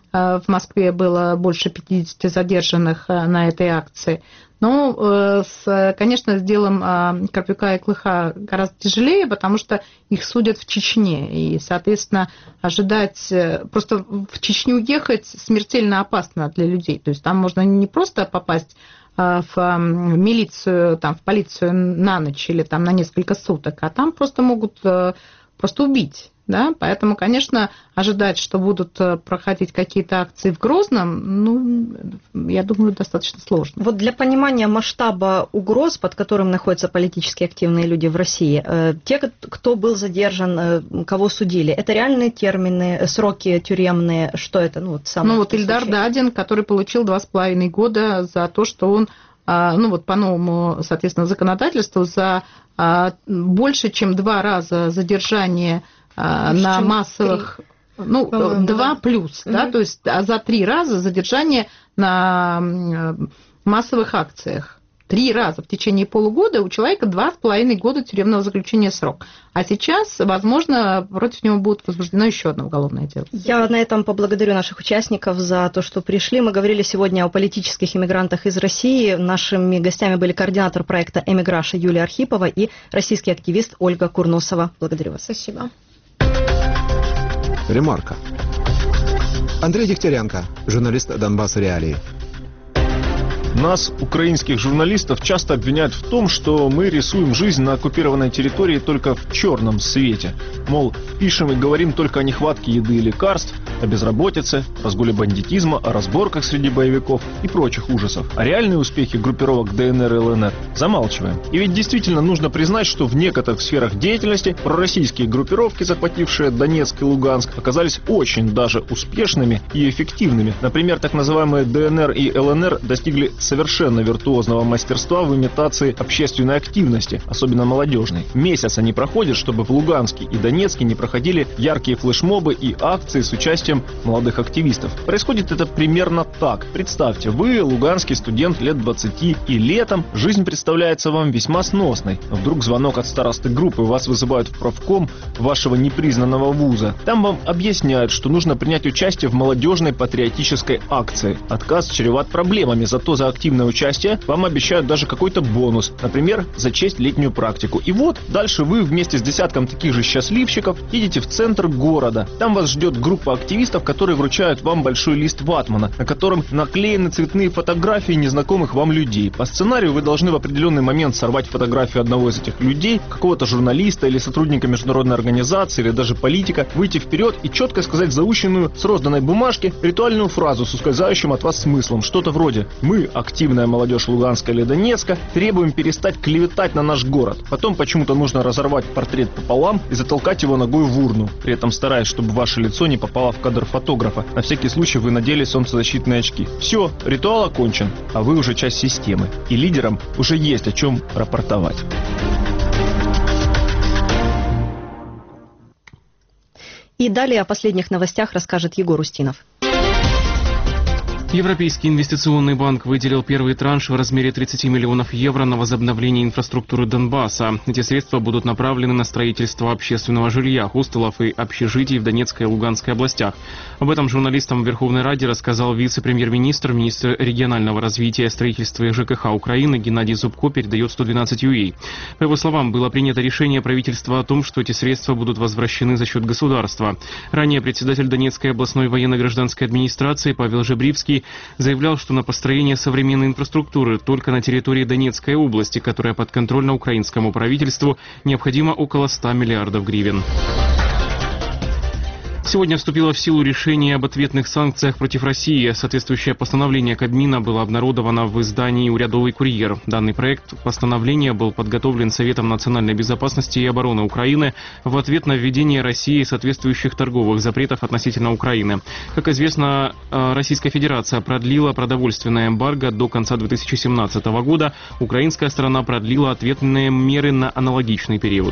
в Москве было больше 50 задержанных на этой акции. Но, конечно, с делом Карпюка и Клыха гораздо тяжелее, потому что их судят в Чечне. И, соответственно, ожидать... Просто в Чечню ехать смертельно опасно для людей. То есть там можно не просто попасть в милицию, там, в полицию на ночь или там, на несколько суток, а там просто могут просто убить. Да? Поэтому, конечно, ожидать, что будут проходить какие-то акции в Грозном, ну, я думаю, достаточно сложно. Вот для понимания масштаба угроз, под которым находятся политически активные люди в России, те, кто был задержан, кого судили, это реальные термины, сроки тюремные, что это? Ну, вот Ильдар Дадин, который получил 2,5 года за то, что он, ну вот по новому, соответственно, законодательству, за больше, чем 2 раза задержание на массовых, 2 плюс, да, то есть за 3 раза задержание на массовых акциях. 3 раза в течение полугода у человека 2,5 года тюремного заключения срок. А сейчас, возможно, против него будет возбуждено еще одно уголовное дело. Я на этом поблагодарю наших участников за то, что пришли. Мы говорили сегодня о политических иммигрантах из России. Нашими гостями были координатор проекта «Эмиграша» Юлия Архипова и российский активист Ольга Курносова. Благодарю вас. Спасибо. Ремарка. Андрей Дегтяренко, журналист «Донбасс Реалии». Нас, украинских журналистов, часто обвиняют в том, что мы рисуем жизнь на оккупированной территории только в черном свете. Мол, пишем и говорим только о нехватке еды и лекарств, о безработице, разгуле бандитизма, о разборках среди боевиков и прочих ужасов. А реальные успехи группировок ДНР и ЛНР замалчиваем. И ведь действительно нужно признать, что в некоторых сферах деятельности пророссийские группировки, захватившие Донецк и Луганск, оказались очень даже успешными и эффективными. Например, так называемые ДНР и ЛНР достигли совершенно виртуозного мастерства в имитации общественной активности, особенно молодежной. Месяца не проходит, чтобы в Луганске и Донецке не проходили яркие флешмобы и акции с участием молодых активистов. Происходит это примерно так. Представьте, вы луганский студент лет 20, и летом жизнь представляется вам весьма сносной. Вдруг звонок от старосты группы, вас вызывают в правком вашего непризнанного вуза. Там вам объясняют, что нужно принять участие в молодежной патриотической акции. Отказ чреват проблемами, зато за активное участие вам обещают даже какой-то бонус, например, за честь летнюю практику. И вот дальше вы вместе с десятком таких же счастливчиков едете в центр города. Там вас ждет группа активистов, которые вручают вам большой лист ватмана, на котором наклеены цветные фотографии незнакомых вам людей. По сценарию вы должны в определенный момент сорвать фотографию одного из этих людей, какого-то журналиста или сотрудника международной организации, или даже политика, выйти вперед и четко сказать заученную с розданной бумажки ритуальную фразу с ускользающим от вас смыслом. Что-то вроде: «Мы, активная молодежь Луганска или Донецка, требуем перестать клеветать на наш город». Потом почему-то нужно разорвать портрет пополам и затолкать его ногой в урну, при этом стараясь, чтобы ваше лицо не попало в кадр фотографа. На всякий случай вы надели солнцезащитные очки. Все, ритуал окончен, а вы уже часть системы. И лидерам уже есть о чем рапортовать. И далее о последних новостях расскажет Егор Устинов. Европейский инвестиционный банк выделил первый транш в размере 30 миллионов евро на возобновление инфраструктуры Донбасса. Эти средства будут направлены на строительство общественного жилья, хостелов и общежитий в Донецкой и Луганской областях. Об этом журналистам в Верховной Раде рассказал вице-премьер-министр, министр регионального развития, строительства и ЖКХ Украины Геннадий Зубко, передает 112 UA. По его словам, было принято решение правительства о том, что эти средства будут возвращены за счет государства. Ранее председатель Донецкой областной военно-гражданской администрации Павел Жебривский заявлял, что на построение современной инфраструктуры только на территории Донецкой области, которая подконтрольна украинскому правительству, необходимо около 100 миллиардов гривен. Сегодня вступило в силу решение об ответных санкциях против России. Соответствующее постановление Кабмина было обнародовано в издании «Урядовый курьер». Данный проект постановления был подготовлен Советом национальной безопасности и обороны Украины в ответ на введение России соответствующих торговых запретов относительно Украины. Как известно, Российская Федерация продлила продовольственное эмбарго до конца 2017 года. Украинская сторона продлила ответные меры на аналогичный период.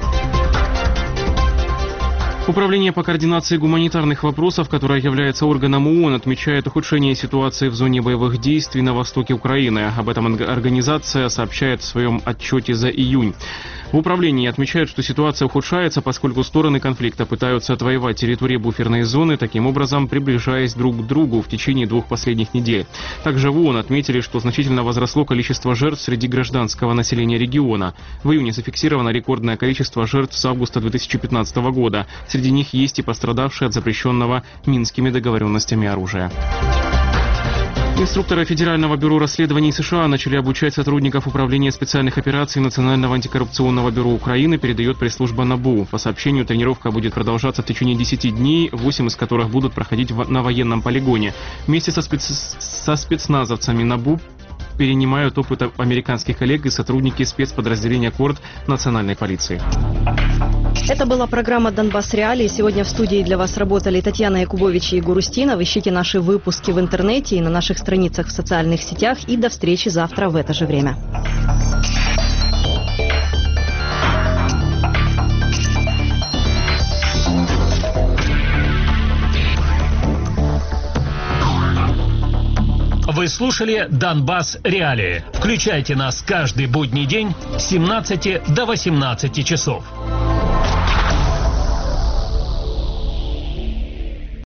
Управление по координации гуманитарных вопросов, которое является органом ООН, отмечает ухудшение ситуации в зоне боевых действий на востоке Украины. Об этом организация сообщает в своем отчете за июнь. В управлении отмечают, что ситуация ухудшается, поскольку стороны конфликта пытаются отвоевать территории буферной зоны, таким образом приближаясь друг к другу в течение 2 последних недель. Также в ООН отметили, что значительно возросло количество жертв среди гражданского населения региона. В июне зафиксировано рекордное количество жертв с августа 2015 года. Среди них есть и пострадавшие от запрещенного Минскими договоренностями оружия. Инструкторы Федерального бюро расследований США начали обучать сотрудников Управления специальных операций Национального антикоррупционного бюро Украины, передает пресс-служба НАБУ. По сообщению, тренировка будет продолжаться в течение 10 дней, 8 из которых будут проходить на военном полигоне. Вместе со спецназовцами НАБУ перенимают опыт американских коллег и сотрудники спецподразделения КОРД национальной полиции. Это была программа «Донбасс Реалии». Сегодня в студии для вас работали Татьяна Якубович и Егор Устинов. Ищите наши выпуски в интернете и на наших страницах в социальных сетях. И до встречи завтра в это же время. Вы слушали «Донбасс Реалии». Включайте нас каждый будний день с 17 до 18 часов.